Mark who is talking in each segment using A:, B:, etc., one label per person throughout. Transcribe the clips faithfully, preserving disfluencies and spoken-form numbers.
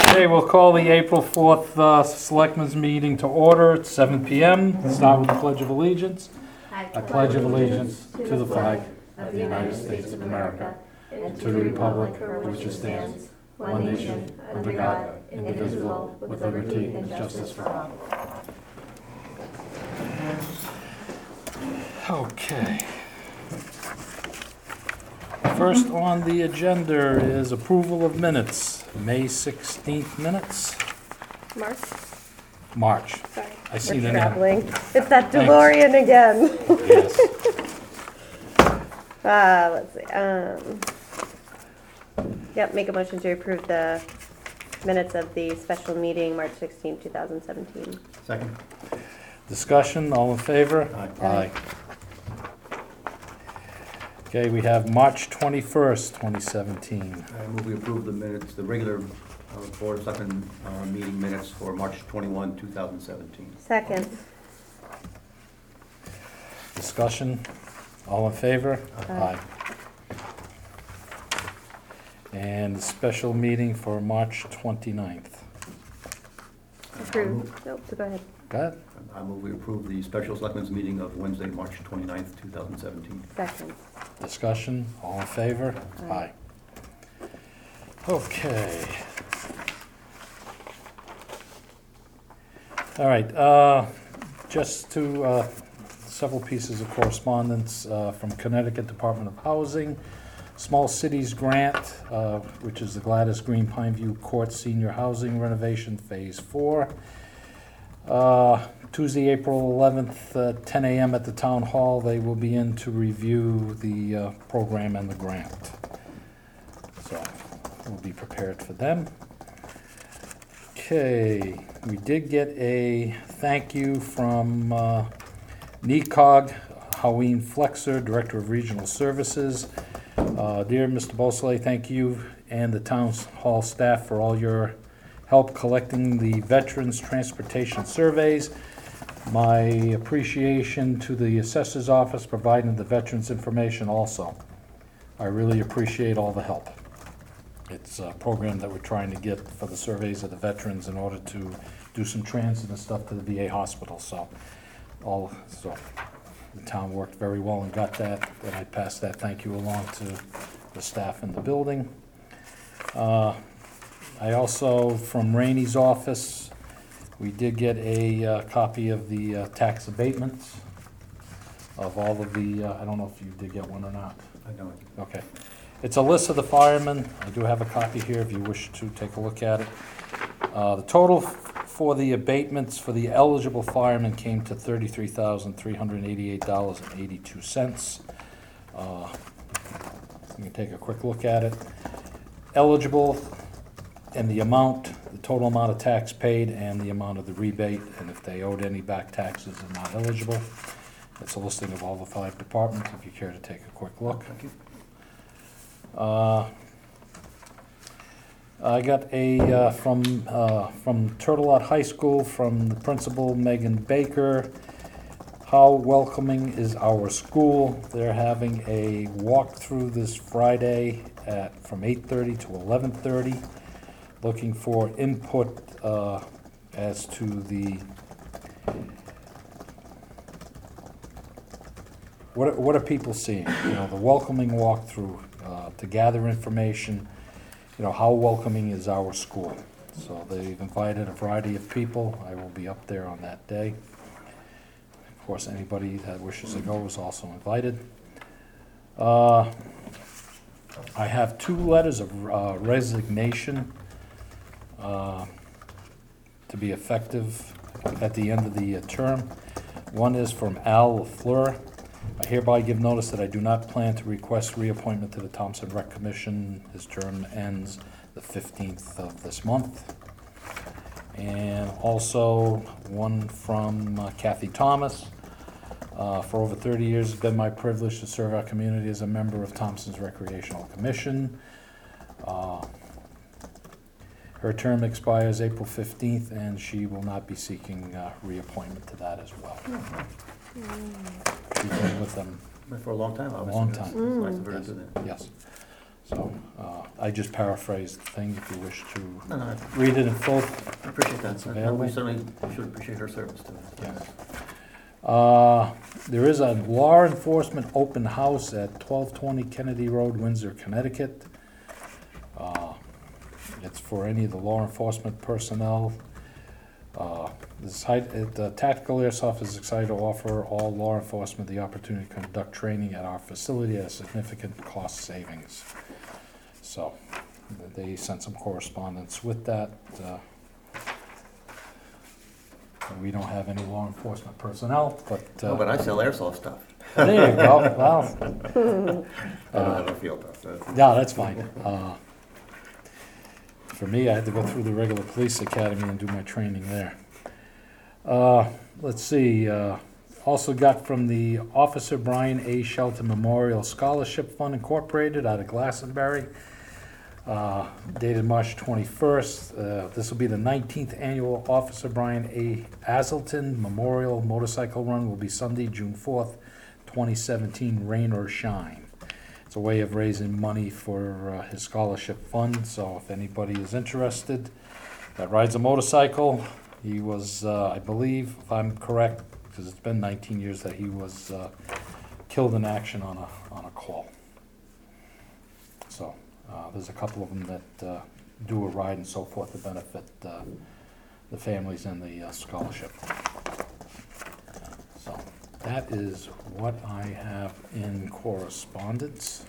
A: Okay, we'll call the April fourth uh, Selectmen's meeting to order at seven P M Start with the Pledge of Allegiance. I pledge of allegiance to the flag of the United States of America and to the republic for which it stands, one nation, under God, indivisible, with liberty and justice for all. Okay. First on the agenda is approval of minutes, May sixteenth minutes,
B: March?
A: March.
B: Sorry.
A: I see
B: We're
A: the name.
B: traveling. It's that
A: Thanks.
B: DeLorean again.
A: Yes.
B: Uh, let's see. Um, yep, make a motion to approve the minutes of the special meeting, March sixteenth, two thousand seventeen.
C: Second.
A: Discussion, all in favor?
C: Aye.
A: Aye. Okay, we have March twenty-first, twenty seventeen.
C: I move we approve the minutes, the regular uh, Board of Selectmen uh, meeting minutes for March twenty-first, two thousand seventeen.
B: Second.
A: Discussion, all in favor?
B: Aye.
A: And the special meeting for March twenty-ninth.
B: Approve. Nope, go ahead.
A: Go ahead.
C: I move we approve the special Selectmen's meeting of Wednesday, March twenty-ninth, two thousand seventeen.
B: Second.
A: Discussion, all in favor?
B: Aye.
A: Okay. All right, uh, just to, uh, several pieces of correspondence uh, from Connecticut Department of Housing. Small Cities Grant, uh, which is the Gladys Green Pineview Court Senior Housing Renovation Phase Four. Uh, Tuesday, April eleventh, uh, ten A M at the Town Hall, they will be in to review the uh, program and the grant. So we'll be prepared for them. Okay, we did get a thank you from uh, NECOG, Hoween Flexer, Director of Regional Services. Uh, Dear Mister Beausoleil, thank you and the Town Hall staff for all your help collecting the Veterans Transportation Surveys. My appreciation to the Assessor's Office providing the veterans information also. I really appreciate all the help. It's a program that we're trying to get for the surveys of the veterans in order to do some transit and stuff to the V A hospital. So, all so the town worked very well and got that, and I passed that thank you along to the staff in the building. Uh, I also, from Rainey's office, we did get a uh, copy of the uh, tax abatements of all of the, uh, I don't know if you did get one or not.
C: I know.
A: Okay. It's a list of the firemen. I do have a copy here if you wish to take a look at it. Uh, The total f- for the abatements for the eligible firemen came to thirty-three thousand, three hundred eighty-eight dollars and eighty-two cents. Uh, You can take a quick look at it. Eligible and the amount, the total amount of tax paid and the amount of the rebate, and if they owed any back taxes and not eligible. It's a listing of all the five departments, if you care to take a quick look.
C: Thank you.
A: Uh, I got a, uh, from, uh, from Turtle Lot High School, from the principal, Megan Baker. How welcoming is our school? They're having a walkthrough this Friday at, from eight thirty to eleven thirty. Looking for input uh, as to the, what are, what are people seeing? You know, the welcoming walkthrough uh, to gather information, you know, how welcoming is our school? So they've invited a variety of people. I will be up there on that day. Of course, anybody that wishes to go is also invited. Uh, I have two letters of uh, resignation uh, to be effective at the end of the uh, term. One is from Al LaFleur. I hereby give notice that I do not plan to request reappointment to the Thompson Rec Commission. His term ends the fifteenth of this month. And also one from uh, Kathy Thomas. Uh, for over thirty years, it's been my privilege to serve our community as a member of Thompson's Recreational Commission. Uh, her term expires April fifteenth, and she will not be seeking uh, reappointment to that as well. She's been with them
C: For a long time,
A: a
C: obviously.
A: long
C: That's-
A: time.
C: It's nice of her to
A: Yes.
C: do that.
A: Yes. So, uh, I just paraphrased the thing if you wish to
C: No, no,
A: read it in full.
C: I appreciate that.
A: It's
C: And
A: available.
C: we certainly should appreciate her service to us.
A: Yeah. Uh, There is a law enforcement open house at twelve twenty Kennedy Road, Windsor, Connecticut. Uh, It's for any of the law enforcement personnel. Uh, The site- the Tactical Airsoft is excited to offer all law enforcement the opportunity to conduct training at our facility at a significant cost savings. So they sent some correspondence with that. Uh, We don't have any law enforcement personnel, but. uh,
C: No, but I sell airsoft stuff.
A: There you go, well,
C: I don't have a field though, so.
A: yeah, that's fine. Uh, For me, I had to go through the regular police academy and do my training there. Uh, Let's see, uh, also got from the Officer Brian A. Shelton Memorial Scholarship Fund Incorporated out of Glastonbury, uh, dated March twenty-first. Uh, This will be the nineteenth annual Officer Brian A. Aselton Memorial Motorcycle Run, will be Sunday, June fourth, twenty seventeen, rain or shine. It's a way of raising money for uh, his scholarship fund, so if anybody is interested that rides a motorcycle, he was, uh, I believe, if I'm correct, because it's been nineteen years that he was uh, killed in action on a, on a call. So, uh, there's a couple of them that uh, do a ride and so forth to benefit uh, the families and the uh, scholarship. So, that is what I have in correspondence.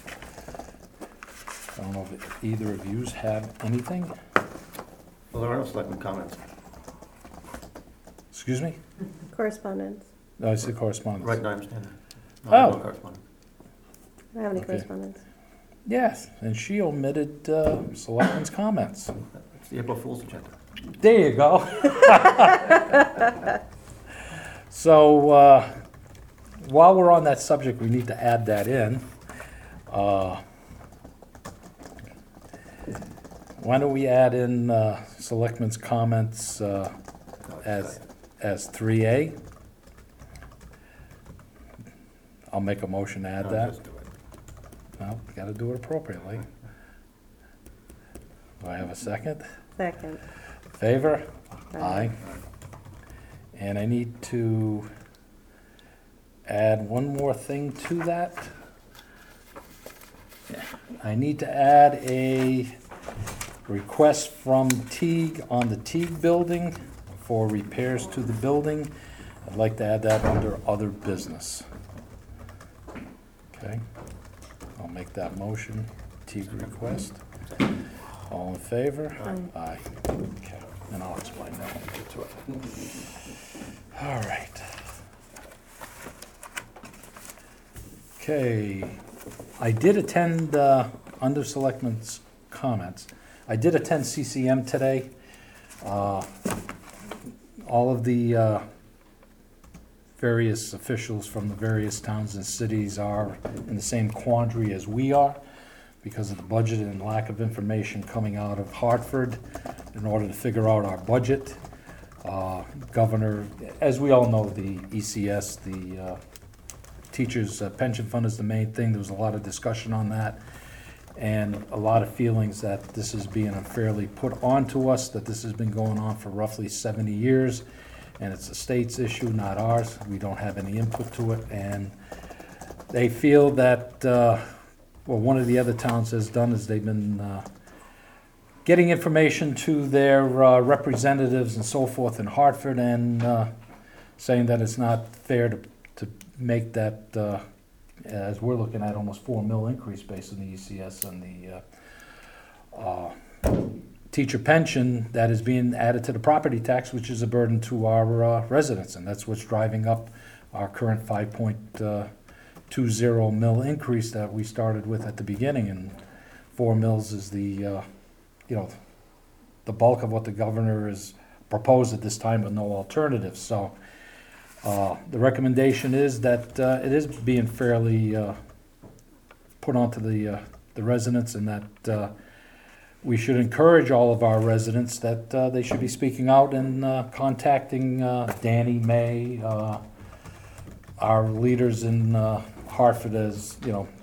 A: I don't know if either of yous have anything.
C: Well, there are no selectmen comments.
A: Excuse me?
B: Correspondence.
A: No, I said correspondence.
C: Right, no, I understand that. No,
A: Oh.
C: no correspondence.
B: I don't have any
A: Okay.
B: correspondence.
A: Yes, and she omitted uh, selectmen's comments.
C: It's the April Fool's agenda.
A: There you go. So, uh, while we're on that subject, we need to add that in. Uh, Why don't we add in uh, selectmen's comments uh,
C: No, it's
A: as,
C: exciting.
A: as three A? I'll make a motion to add
C: No,
A: that.
C: just do it.
A: Well, we gotta do it appropriately. Do I have a second?
B: Second.
A: Favor?
B: Aye.
A: Aye. And I need to add one more thing to that. I need to add a request from Teague on the Teague building for repairs to the building. I'd like to add that under other business. Okay, I'll make that motion, Teague request. All in favor?
B: Aye.
A: Aye. Okay, and I'll explain that when we get to it. All right. Okay, I did attend, uh, under Selectmen's comments, I did attend C C M today. Uh, All of the uh, various officials from the various towns and cities are in the same quandary as we are because of the budget and lack of information coming out of Hartford in order to figure out our budget. Uh, Governor, as we all know, the E C S, the uh, Teachers' uh, Pension Fund is the main thing. There was a lot of discussion on that and a lot of feelings that this is being unfairly put onto us, that this has been going on for roughly seventy years, and it's the state's issue, not ours. We don't have any input to it, and they feel that, uh, well, one of the other towns has done is they've been uh, getting information to their uh, representatives and so forth in Hartford and uh, saying that it's not fair to, to make that, uh, as we're looking at, almost four mil increase based on the E C S and the uh, uh, teacher pension that is being added to the property tax, which is a burden to our uh, residents, and that's what's driving up our current five point two zero mil increase that we started with at the beginning, and four mils is the, uh, you know, the bulk of what the governor has proposed at this time with no alternative. So uh, the recommendation is that uh, it is being fairly uh, put onto the uh, the residents, and that uh, we should encourage all of our residents that uh, they should be speaking out and uh, contacting uh, Danny May, uh, our leaders in uh, Hartford, as you know,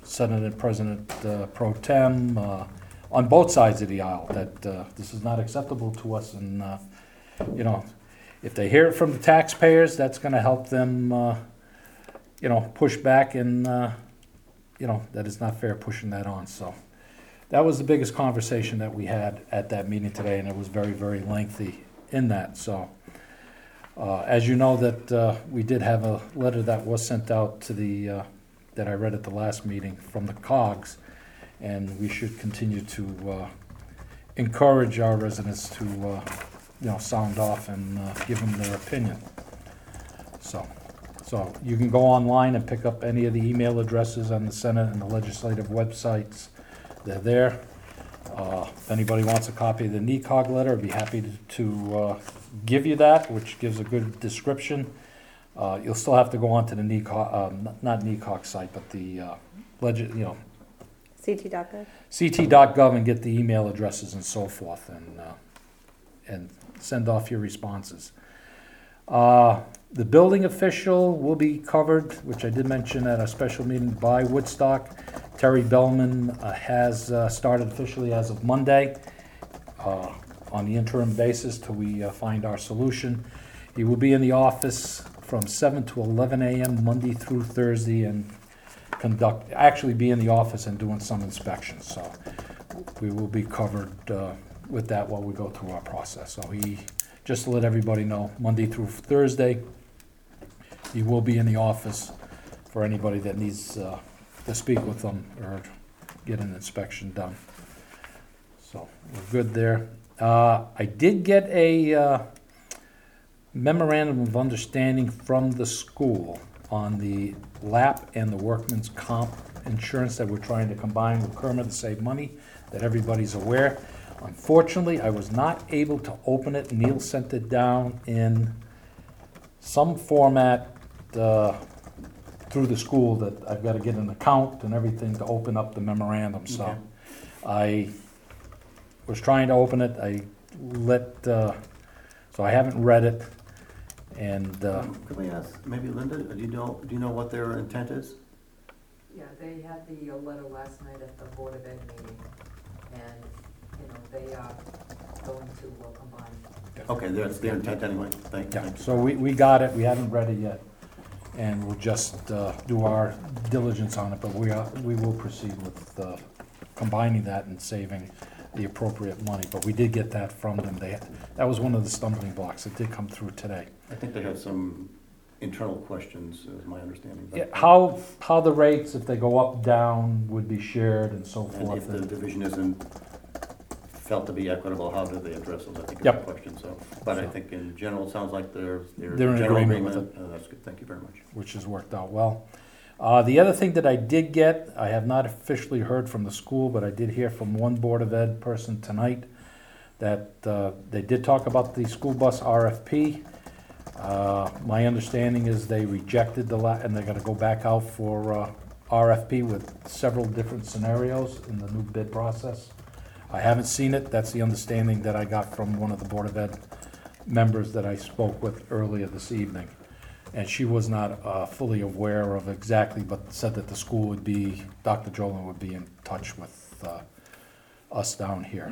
A: Senate President uh, Pro Tem, uh, on both sides of the aisle, that uh, this is not acceptable to us, and, uh, you know, if they hear it from the taxpayers, that's gonna help them, uh, you know, push back, and, uh, you know, that it's not fair pushing that on, so. That was the biggest conversation that we had at that meeting today, and it was very, very lengthy in that, so. Uh, as you know, that, uh, we did have a letter that was sent out to the, uh, that I read at the last meeting from the COGS, and we should continue to, uh, encourage our residents to, uh, you know, sound off and, uh, give them their opinion. So, so you can go online and pick up any of the email addresses on the Senate and the legislative websites. They're there. Uh, If anybody wants a copy of the N E C O G letter, I'd be happy to- to uh, give you that, which gives a good description. Uh, You'll still have to go on to the N E C O G, um, not N E C O G site, but the, uh, legis, you know,
B: C T dot gov.
A: C T dot gov and get the email addresses and so forth, and, uh, and send off your responses. Uh, The building official will be covered, which I did mention at a special meeting, by Woodstock. Terry Bellman uh, has uh, started officially as of Monday uh, on the interim basis till we uh, find our solution. He will be in the office from seven to eleven a.m. Monday through Thursday, and conduct, actually be in the office and doing some inspections. So we will be covered uh, with that while we go through our process. So he, just to let everybody know, Monday through Thursday, he will be in the office for anybody that needs uh, to speak with them or get an inspection done. So we're good there. Uh, I did get a uh, memorandum of understanding from the school on the L A P and the workman's comp insurance that we're trying to combine with Kerma to save money, that everybody's aware. Unfortunately, I was not able to open it. Neil sent it down in some format uh, through the school that I've got to get an account and everything to open up the memorandum, so.
C: Okay.
A: I was trying to open it, I let, uh, so I haven't read it, and, uh,
C: Um, Could we ask, maybe Linda, do you know, do you know what their intent is?
D: Yeah, they had the uh, letter last night at the Board of Ed meeting, and, you know, they are going to uh, combine.
C: Okay, that's their intent anyway, thank you.
A: yeah, so we, we got it, we haven't read it yet, and we'll just uh, do our diligence on it, but we are, we will proceed with uh, combining that and saving the appropriate money, but we did get that from them. They, that was one of the stumbling blocks that did come through today.
C: I think they have some internal questions, is my understanding. but-
A: Yeah, how, how the rates, if they go up, down, would be shared and so
C: And if
A: forth.
C: the division isn't felt to be equitable, how do they address those? I think is the
A: Yep.
C: question, so. But I
A: So-
C: think in general, it sounds like they're, they're.
A: They're in
C: general
A: agreement with
C: Uh, That's good, thank you very much.
A: Which has worked out well. Uh, the other thing that I did get, I have not officially heard from the school, but I did hear from one Board of Ed person tonight that uh, they did talk about the school bus R F P. Uh, my understanding is they rejected the, la- and they're gonna go back out for uh, R F P with several different scenarios in the new bid process. I haven't seen it, that's the understanding that I got from one of the Board of Ed members that I spoke with earlier this evening. And she was not uh, fully aware of exactly, but said that the school would be, Doctor Jolin would be in touch with uh, us down here.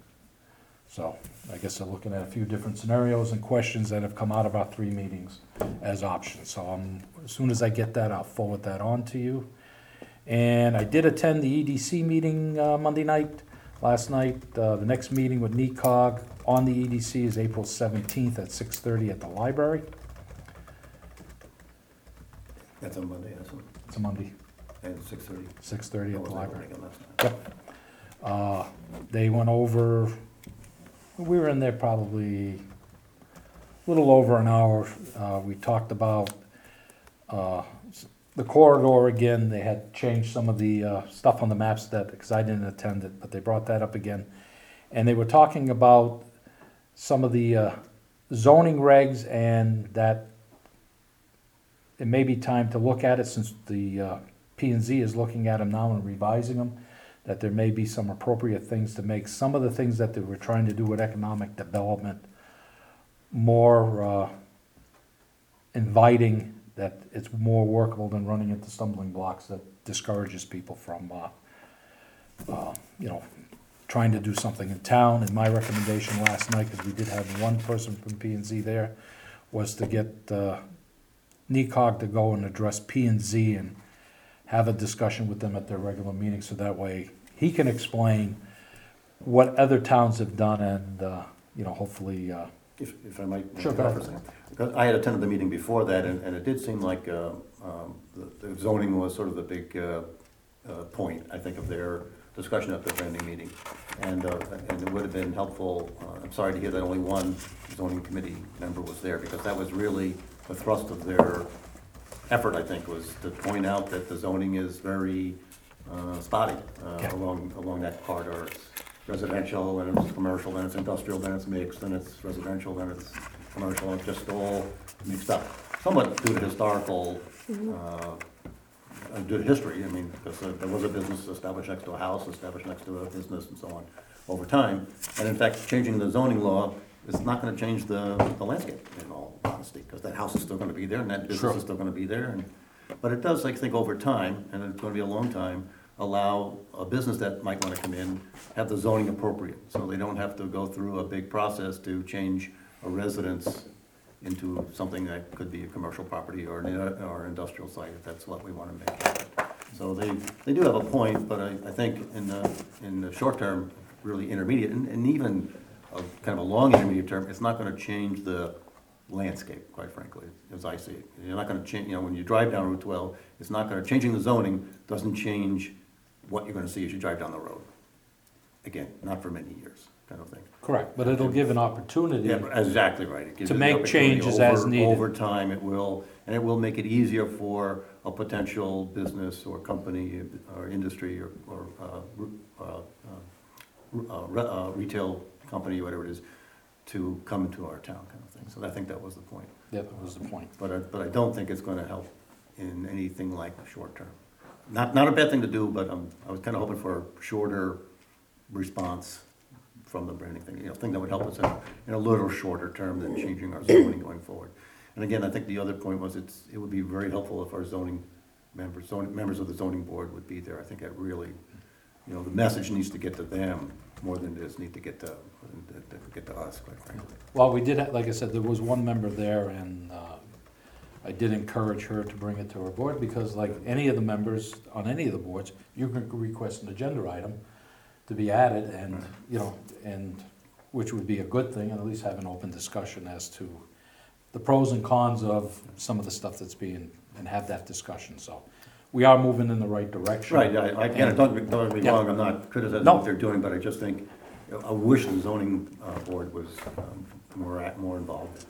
A: So I guess they're looking at a few different scenarios and questions that have come out of our three meetings as options. So um, as soon as I get that, I'll forward that on to you. And I did attend the E D C meeting uh, Monday night, last night. Uh, The next meeting with N E C O G on the E D C is April seventeenth at six thirty at the library.
C: That's on Monday, that's on,
A: It's a Monday,
C: and six thirty.
A: six thirty at the library.
C: Yep.
A: Yep. Uh, They went over, we were in there probably a little over an hour. Uh, We talked about uh, s- the corridor again. They had changed some of the uh, stuff on the maps that, because I didn't attend it, but they brought that up again. And they were talking about some of the uh, zoning regs, and that it may be time to look at it, since the uh, P and Z is looking at them now and revising them, that there may be some appropriate things to make some of the things that they were trying to do with economic development more uh, inviting, that it's more workable than running into stumbling blocks that discourages people from, uh, uh, you know, trying to do something in town. And my recommendation last night, because we did have one person from P and Z there, was to get uh, N E C O G to go and address P and Z and have a discussion with them at their regular meeting, so that way he can explain what other towns have done and, uh, you know, hopefully, uh,
C: If, if I might.
A: Sure, go ahead.
C: for a second. Because I had attended the meeting before that, and, and it did seem like uh, um, the the zoning was sort of the big uh, uh, point, I think, of their discussion at the planning meeting. And, uh, and it would have been helpful, uh, I'm sorry to hear that only one zoning committee member was there, because that was really the thrust of their effort, I think, was to point out that the zoning is very uh, spotty uh,
A: Yeah.
C: along, along that corridor. It's residential, and it's commercial, then it's industrial, then it's mixed, then it's residential, then it's commercial, it's just all mixed up. Somewhat due to historical, uh, uh, due to history, I mean, because uh, there was a business established next to a house, established next to a business and so on over time. And in fact, changing the zoning law is not gonna change the, the landscape, in all honesty, because that house is still gonna be there and that business
A: Sure.
C: is still gonna be there. And But it does, I think, over time, and it's gonna be a long time, allow a business that might wanna come in, have the zoning appropriate, so they don't have to go through a big process to change a residence into something that could be a commercial property or an, or industrial site, if that's what we wanna make it. So they, they do have a point, but I, I think in the, in the short term, really intermediate, and, and even a kind of a long intermediate term, it's not gonna change the landscape, quite frankly, as I see it. You're not gonna change, you know, when you drive down Route twelve, it's not gonna, changing the zoning doesn't change what you're gonna see as you drive down the road. Again, not for many years, kind of thing.
A: correct, but it'll give an opportunity.
C: Yeah, exactly right. It gives
A: To
C: you the
A: make
C: opportunity
A: changes as
C: over-
A: needed.
C: Over time, it will, and it will make it easier for a potential business or company or industry or, or, uh, re- uh, uh, uh, re- uh, retail company, whatever it is, to come into our town, kind of thing. So I think that was the point.
A: Yeah, that was the point.
C: But I, but I don't think it's gonna help in anything like short term. Not, not a bad thing to do, but um, I was kinda hoping for a shorter response from the branding thing, you know, thing that would help us in, in a little shorter term than changing our zoning going forward. And again, I think the other point was it's, it would be very helpful if our zoning members, zoning, members of the zoning board would be there. I think that really, you know, the message needs to get to them more than it does need to get to, to get to us, quite frankly.
A: Well, we did, ha- like I said, there was one member there, and uh, I did encourage her to bring it to her board, because like any of the members on any of the boards, you can request an agenda item to be added, and, you know, and, which would be a good thing, and at least have an open discussion as to the pros and cons of some of the stuff that's being, and have that discussion, so. We are moving in the right direction.
C: Right, I, I, again, don't, get- don't get me
A: Yeah.
C: wrong, I'm not criticizing
A: No.
C: what they're doing, but I just think, I wish the zoning uh, board was um, more, at- more involved.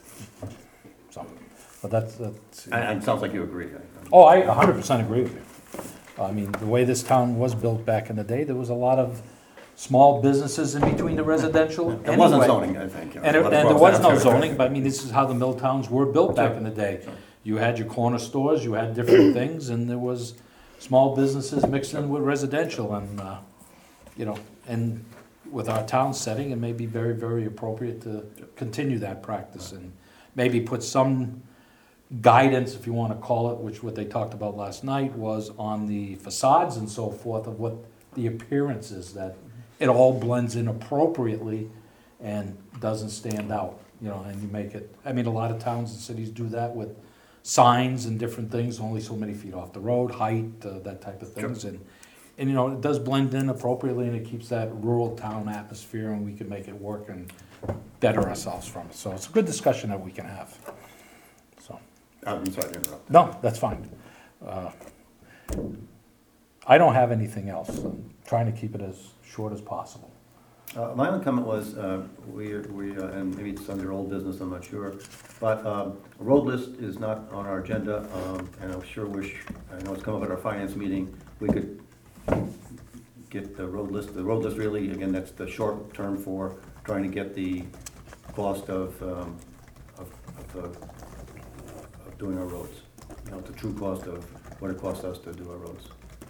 A: So, but that's, that's.
C: And and it sounds like you agree. I-
A: Oh, I a hundred percent agree with you. I mean, the way this town was built back in the day, there was a lot of small businesses in between the residential
C: It wasn't
A: anyway.
C: zoning, I think.
A: And, it- and there was no zoning, but I mean, this is how the mill towns were built back in the day.
C: Sure.
A: You had your corner stores, you had different things, and there was small businesses mixed in with residential, and, uh, you know, and with our town setting, it may be very, very appropriate to continue that practice, and maybe put some guidance, if you wanna call it, which what they talked about last night was on the facades and so forth, of what the appearance is, that it all blends in appropriately and doesn't stand out, you know, and you make it, I mean, a lot of towns and cities do that with signs and different things, only so many feet off the road, height, uh, that type of things, and, and, you know, it does blend in appropriately, and it keeps that rural town atmosphere, and we can make it work and better ourselves from it, so it's a good discussion that we can have, so.
C: I'm sorry to interrupt.
A: No, that's fine. Uh, I don't have anything else. I'm trying to keep it as short as possible.
C: Uh, My only comment was, uh, we, we, uh, and maybe it's under old business, I'm not sure, but um, a road list is not on our agenda, um, and I sure wish, I know it's come up at our finance meeting, we could get the road list. The road list really, again, that's the short term for trying to get the cost of, um, of, of, uh, of doing our roads. You know, the true cost of what it costs us to do our roads.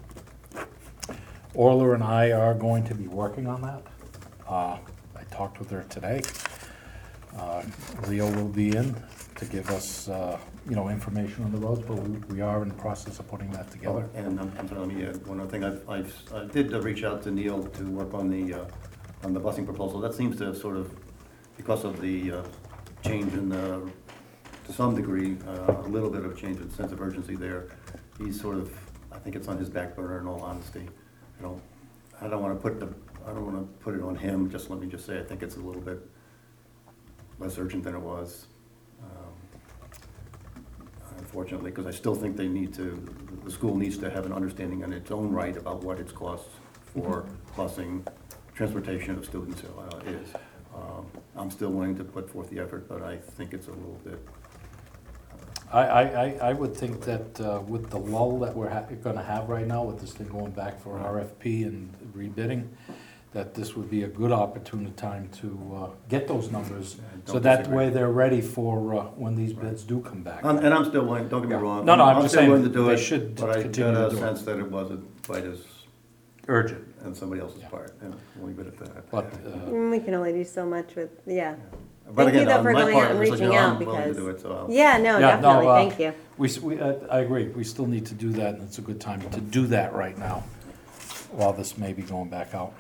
A: Orla and I are going to be working on that. Uh, I talked with her today. Uh, Leo will be in to give us, uh, you know, information on the roads, but we we are in the process of putting that together.
C: And I'm, I'm sorry, let me add one other thing. I've, I've, I did uh, reach out to Neil to work on the, uh, on the busing proposal. That seems to have sort of, because of the uh, change in the, to some degree, uh, a little bit of change in sense of urgency there. He's sort of, I think it's on his back burner in all honesty. You know, I don't wanna put the, I don't wanna put it on him, just let me just say, I think it's a little bit less urgent than it was. um, Unfortunately, because I still think they need to, the school needs to have an understanding in its own right about what its costs for busing, transportation of students uh, is. Um, I'm still willing to put forth the effort, but I think it's a little bit,
A: I, I, I- I would think that uh, with the lull that we're ha- gonna have right now, with this thing going back for R F P and rebidding, that this would be a good opportunity time to uh, get those numbers,
C: I
A: so
C: don't
A: that
C: disagree.
A: way they're ready for uh, when these bids do come back.
C: Um, and I'm still willing, don't get me wrong.
A: No, no, I'm just
C: still
A: saying
C: willing to do
A: they
C: it,
A: should
C: But I
A: continue
C: got
A: to
C: a
A: do it.
C: sense that it wasn't quite as,
A: Urgent,
C: on somebody else's
A: Yeah.
C: part, and we'll leave it at that.
A: but, uh,
B: Mm, We can only do so much with, yeah.
C: But
B: Thank you,
C: again,
B: though,
C: on
B: for
C: my
B: going
C: part,
B: out and
C: just let you
B: reaching
C: know,
B: out
C: I'm willing to
B: because-
C: do it, so I'll-
B: Yeah, no,
A: Yeah, no,
B: definitely,
A: uh,
B: thank you.
A: we, s- we, uh, I agree, we still need to do that, and it's a good time to do that right now, while this may be going back out.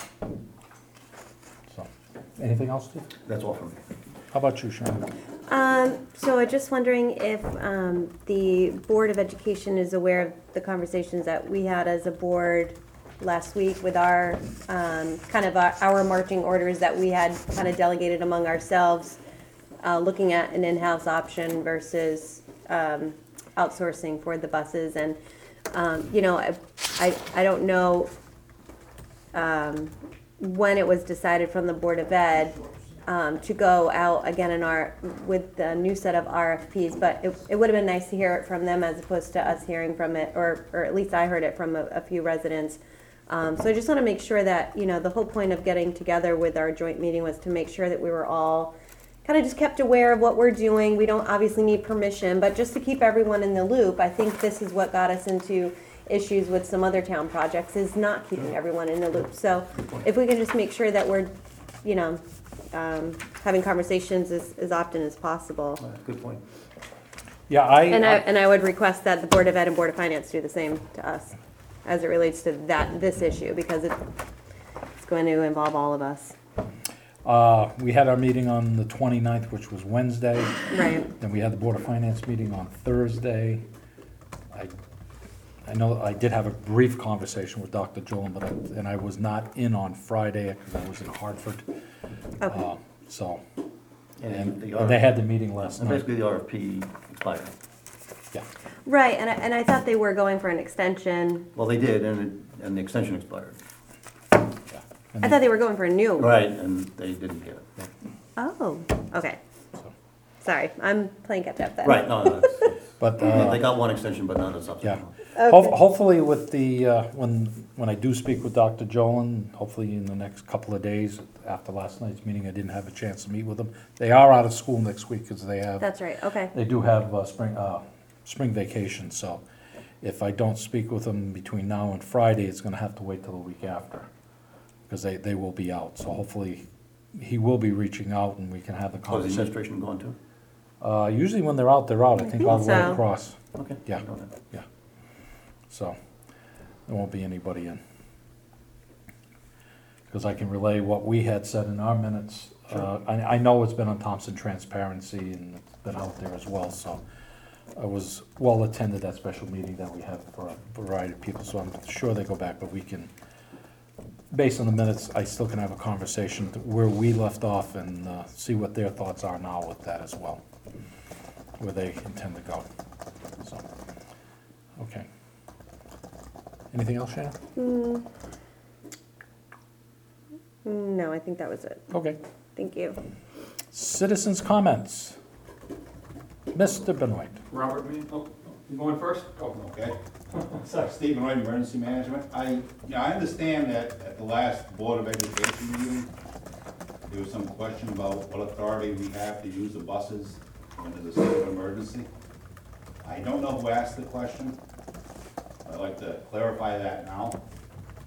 A: So, anything else, Steve?
C: That's all from me.
A: How about you, Sharon?
B: Um, so I'm just wondering if, um, the Board of Education is aware of the conversations that we had as a board last week with our, um, kind of our, our marching orders that we had kind of delegated among ourselves, uh, looking at an in-house option versus, um, outsourcing for the buses. And, um, you know, I, I, I don't know, um, when it was decided from the Board of Ed, um, to go out again in our, with the new set of R F Ps, but it, it would have been nice to hear it from them as opposed to us hearing from it, or, or at least I heard it from a, a few residents. Um, so I just want to make sure that, you know, the whole point of getting together with our joint meeting was to make sure that we were all kind of just kept aware of what we're doing. We don't obviously need permission, but just to keep everyone in the loop. I think this is what got us into issues with some other town projects, is not keeping everyone in the loop. So if we can just make sure that we're, you know, um, having conversations as, as often as possible.
C: All right, good point.
A: Yeah, I.
B: And I, and I would request that the Board of Ed and Board of Finance do the same to us as it relates to that, this issue, because it, it's going to involve all of us.
A: Uh, we had our meeting on the twenty-ninth, which was Wednesday.
B: Right.
A: Then we had the Board of Finance meeting on Thursday. I, I know I did have a brief conversation with Doctor Jolen, but I, and I was not in on Friday because I was in Hartford.
B: Okay.
A: Uh, So,
C: And
A: and,
C: the
A: and they
C: R-
A: had the meeting last
C: and
A: night.
C: basically the R F P expired.
A: Yeah.
B: Right, and I, and I thought they were going for an extension.
C: Well, they did, and it, and the extension expired.
A: yeah. And
B: I thought they were going for a new.
C: Right, and they didn't get it.
B: Oh, okay.
A: So,
B: Sorry, I'm playing catch up then.
C: Right, no, no, it's- it's-
A: But,
C: they
A: uh,
C: they got one extension, but not a subsequent
A: yeah.
C: one.
A: Ho-
B: Okay.
A: Hopefully with the, uh, when, when I do speak with Doctor Jolen, hopefully in the next couple of days, after last night's meeting, I didn't have a chance to meet with them. They are out of school next week because they have,
B: That's right, okay.
A: they do have uh, spring, uh, spring vacation, so if I don't speak with them between now and Friday, it's gonna have to wait till the week after, because they, they will be out, so hopefully he will be reaching out and we can have the
C: Oh, is the
A: conversation.
C: administration gone too?
A: Uh, usually when they're out, they're out, I think all the way
B: so.
A: across,
C: Okay.
A: Yeah.
C: I don't know.
A: yeah. So, there won't be anybody in. Because I can relay what we had said in our minutes. Uh, I, I know it's been on Thompson Transparency and it's been out there as well, so I was well attended that special meeting that we have for a variety of people, so I'm sure they go back, but we can, based on the minutes, I still can have a conversation where we left off and uh, see what their thoughts are now with that as well, where they intend to go, so, okay. Anything else, Shannon?
B: Mm. No, I think that was it.
A: Okay.
B: Thank you.
E: Citizens' comments. Mister Benoit.
F: Robert, me, oh, you going first? Oh, okay. Sorry, Stephen Wright, Emergency Management. I, you know, I understand that at the last Board of Education meeting, there was some question about what authority we have to use the buses when there's a state of emergency. I don't know who asked the question. I'd like to clarify that now.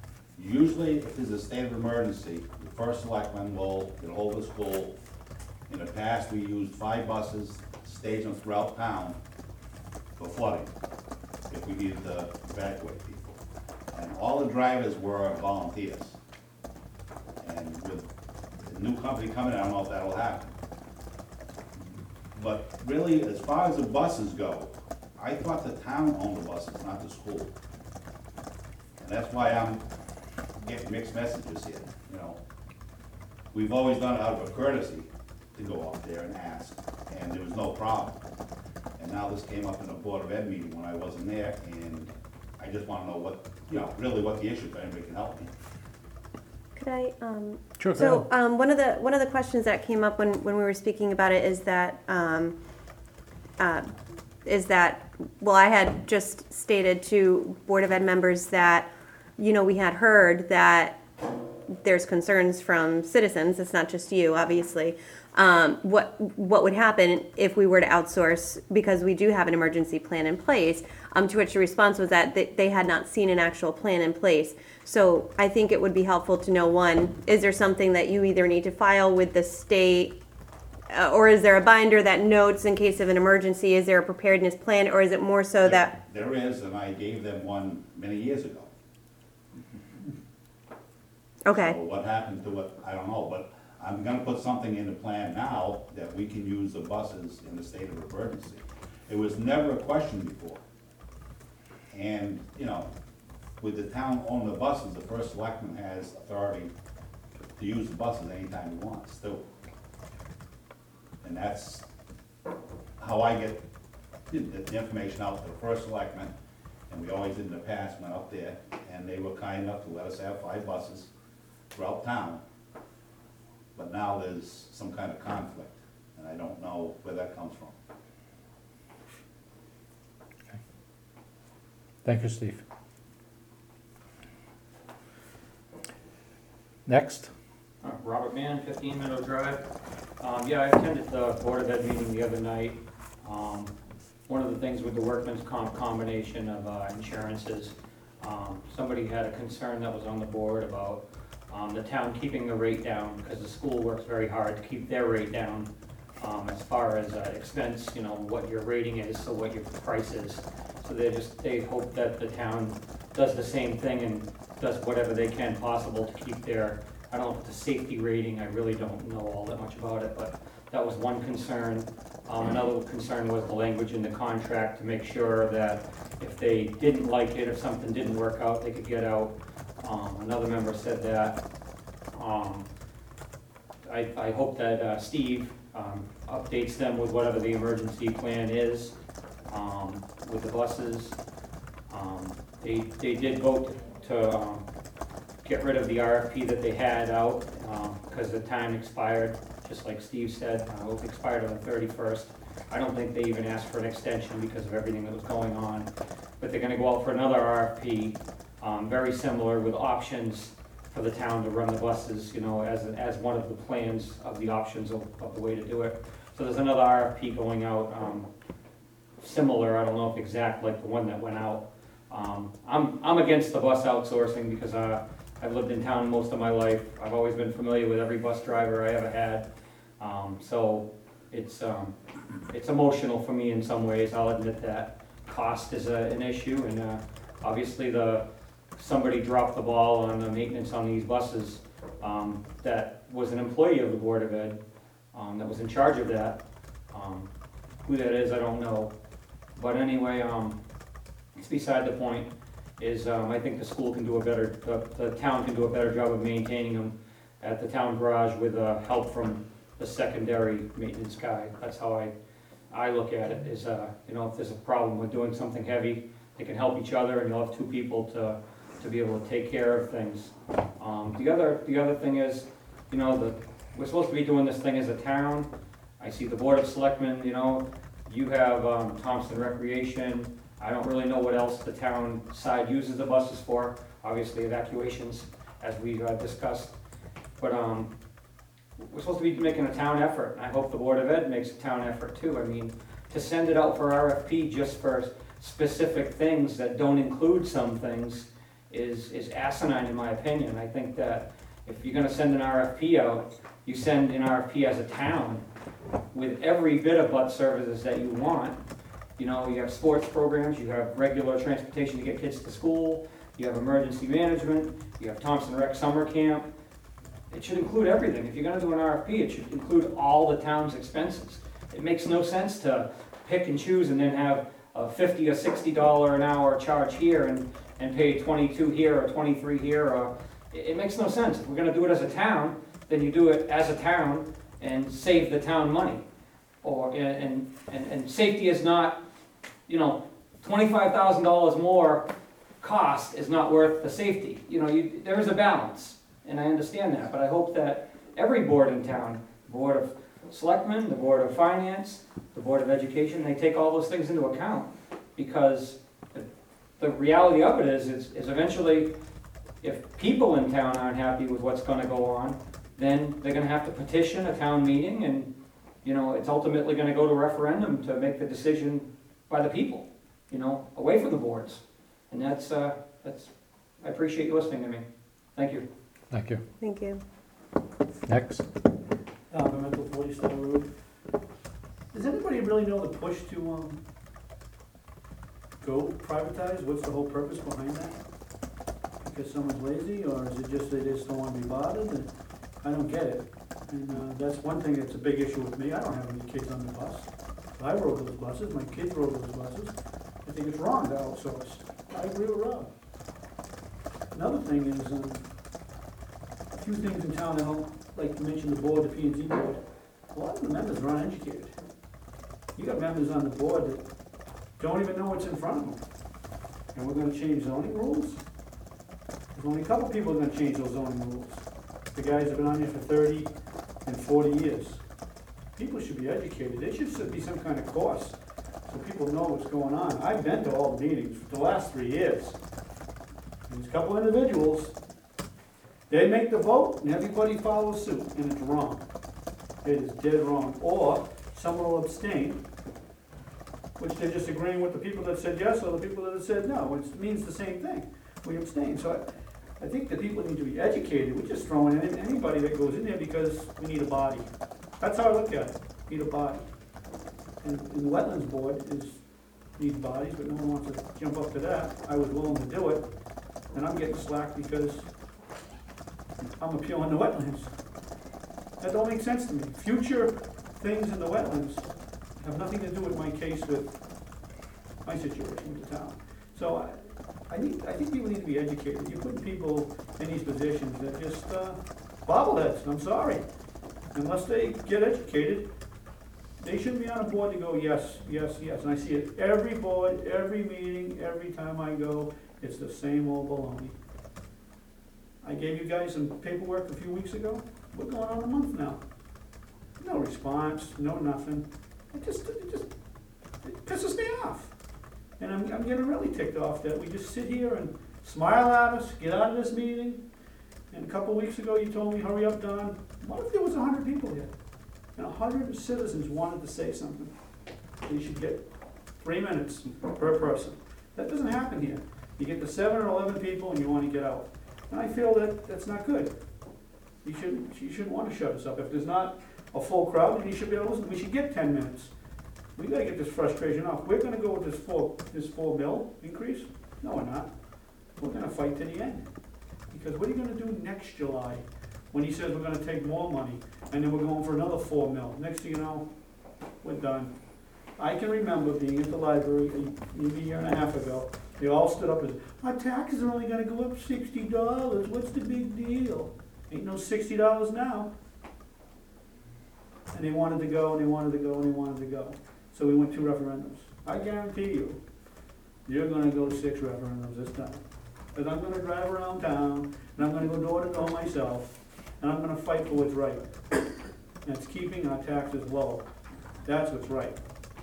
F: Usually, if there's a state of emergency, the first selectman will get a hold of the school In the past, we used five buses, staged them throughout town for flooding, if we needed to evacuate people. And all the drivers were volunteers. And with the new company coming, I don't know if that'll happen. But really, as far as the buses go, I thought the town owned the buses, not the school. And that's why I'm getting mixed messages here, you know. We've always done it out of a courtesy to go up there and ask, and there was no problem. And now this came up in a Board of Ed meeting when I wasn't there, and I just wanna know what, you know, really what the issue, if anybody can help me.
B: Could I, um,
A: Sure, go
B: so,
A: ahead.
B: um, one of the, one of the questions that came up when, when we were speaking about it is that, um, uh, is that, well, I had just stated to Board of Ed members that, you know, we had heard that there's concerns from citizens, it's not just you, obviously. Um, what, what would happen if we were to outsource, because we do have an emergency plan in place, um, to which the response was that they, they had not seen an actual plan in place. So I think it would be helpful to know, one, is there something that you either need to file with the state, uh, or is there a binder that notes in case of an emergency, is there a preparedness plan, or is it more so that,
F: There is, and I gave them one many years ago.
B: okay,
F: So what happened to it, I don't know, but I'm gonna put something in the plan now that we can use the buses in the state of emergency. It was never a question before. And, you know, with the town owning the buses, the first selectman has authority to use the buses anytime he wants to. And that's how I get the, the information out to the first selectman. And we always did in the past, went up there, and they were kind enough to let us have five buses throughout town. But now there's some kind of conflict, and I don't know where that comes from.
A: Thank you, Steve. Next.
G: Uh, Robert Mann, fifteen Meadow Drive. Um, yeah, I attended the Board of Ed meeting the other night. Um, one of the things with the workman's comp combination of uh, insurances, um, somebody had a concern that was on the board about um, the town keeping the rate down, because the school works very hard to keep their rate down um, as far as uh, expense, you know, what your rating is, so what your price is. So they just, they hope that the town does the same thing and does whatever they can possible to keep their, I don't know if it's a safety rating, I really don't know all that much about it, but that was one concern. Um, another concern was the language in the contract to make sure that if they didn't like it, if something didn't work out, they could get out. Um, another member said that. Um, I, I hope that uh, Steve um, updates them with whatever the emergency plan is um, with the buses. Um, they, they did vote to um, get rid of the R F P that they had out because the time expired, just like Steve said. Uh, it expired on the thirty-first. I don't think they even asked for an extension because of everything that was going on. But they're gonna go out for another R F P, um, very similar, with options for the town to run the buses, you know, as, as one of the plans of the options of, of the way to do it. So there's another R F P going out, um, similar, I don't know if exact like the one that went out. Um, I'm, I'm against the bus outsourcing because uh, I've lived in town most of my life. I've always been familiar with every bus driver I ever had. Um, so it's, um, it's emotional for me in some ways, I'll admit that. Cost is a, an issue, and uh, obviously the, somebody dropped the ball on the maintenance on these buses um, that was an employee of the Board of Ed um, that was in charge of that. Um, who that is, I don't know. But anyway, um, it's beside the point, is um, I think the school can do a better, the, the town can do a better job of maintaining them at the town garage with uh, help from the secondary maintenance guy. That's how I, I look at it, is, uh, you know, if there's a problem with doing something heavy, they can help each other and you'll have two people to, to be able to take care of things. Um, the other, the other thing is, you know, the, we're supposed to be doing this thing as a town. I see the Board of Selectmen, you know, you have um, Thompson Recreation. I don't really know what else the town side uses the buses for, obviously evacuations, as we uh, discussed. But um, we're supposed to be making a town effort, and I hope the Board of Ed makes a town effort too. I mean, to send it out for R F P just for specific things that don't include some things is, is asinine in my opinion. I think that if you're gonna send an R F P out, you send an R F P as a town, with every bit of bus services that you want. You know, you have sports programs, you have regular transportation to get kids to school, you have emergency management, you have Thompson Rec Summer Camp. It should include everything. If you're gonna do an R F P, it should include all the town's expenses. It makes no sense to pick and choose and then have a fifty or sixty dollar an hour charge here and, and pay twenty-two here or twenty-three here, or, it, it makes no sense. If we're gonna do it as a town, then you do it as a town and save the town money. Or, and, and, and safety is not, you know, twenty-five thousand dollars more cost is not worth the safety. You know, you, there is a balance, and I understand that, but I hope that every board in town, Board of Selectmen, the Board of Finance, the Board of Education, they take all those things into account, because the, the reality of it is, is, is eventually, if people in town aren't happy with what's gonna go on, then they're gonna have to petition a town meeting, and, you know, it's ultimately gonna go to referendum to make the decision by the people, you know, away from the boards. And that's, uh, that's, I appreciate you listening to me. Thank you.
E: Thank you.
B: Thank you.
E: Next.
H: Uh, Memento forty Star Road. Does anybody really know the push to, um, go privatize? What's the whole purpose behind that? Because someone's lazy, or is it just they just don't wanna be bothered? And I don't get it. And, uh, that's one thing that's a big issue with me. I don't have any kids on the bus. I rode those buses, my kids rode those buses. I think it's wrong to outsource. I agree with Rob. Another thing is, um, a few things in town, I don't like to mention the board, the P and Z board. A lot of the members are uneducated. You got members on the board that don't even know what's in front of them. And we're gonna change zoning rules? There's only a couple people that are gonna change those zoning rules. The guys have been on here for thirty and forty years. People should be educated. There should be some kind of course so people know what's going on. I've been to all the meetings for the last three years. And there's a couple individuals, they make the vote and everybody follows suit, and it's wrong. It is dead wrong. Or someone will abstain, which they're just agreeing with the people that said yes or the people that have said no, which means the same thing. We abstain. So I, I think that people need to be educated. We're just throwing in anybody that goes in there because we need a body. That's how I look at it. Need a body. And, and the wetlands board is, needs bodies, but no one wants to jump up to that. I was willing to do it, and I'm getting slack because I'm appealing the wetlands. That don't make sense to me. Future things in the wetlands have nothing to do with my case with my situation with the town. So I, I need, I think people need to be educated. You put people in these positions that just, uh, bobbleheads, I'm sorry. Unless they get educated, they shouldn't be on a board to go, yes, yes, yes. And I see it every board, every meeting, every time I go, it's the same old baloney. I gave you guys some paperwork a few weeks ago. We're going on a month now. No response, no nothing. It just, it just, it pisses me off. And I'm, I'm getting really ticked off that we just sit here and smile at us, get out of this meeting. And a couple weeks ago, you told me, hurry up, Don. What if there was a hundred people here? And a hundred citizens wanted to say something? You should get three minutes per person. That doesn't happen here. You get to seven or eleven people and you want to get out. And I feel that that's not good. You shouldn't, you shouldn't want to shut us up. If there's not a full crowd, then you should be able to listen. We should get ten minutes. We gotta get this frustration off. We're gonna go with this four, this four mil increase? No, we're not. We're gonna fight to the end. Because what are you gonna do next July when he says we're gonna take more money and then we're going for another four mil? Next thing you know, we're done. I can remember being at the library maybe a year and a half ago. They all stood up and, our taxes are only gonna go up sixty dollars. What's the big deal? Ain't no sixty dollars now. And they wanted to go, and they wanted to go, and they wanted to go. So we went two referendums. I guarantee you, you're gonna go six referendums this time. Because I'm gonna drive around town, and I'm gonna go door to door myself, and I'm gonna fight for what's right. And it's keeping our taxes low. That's what's right.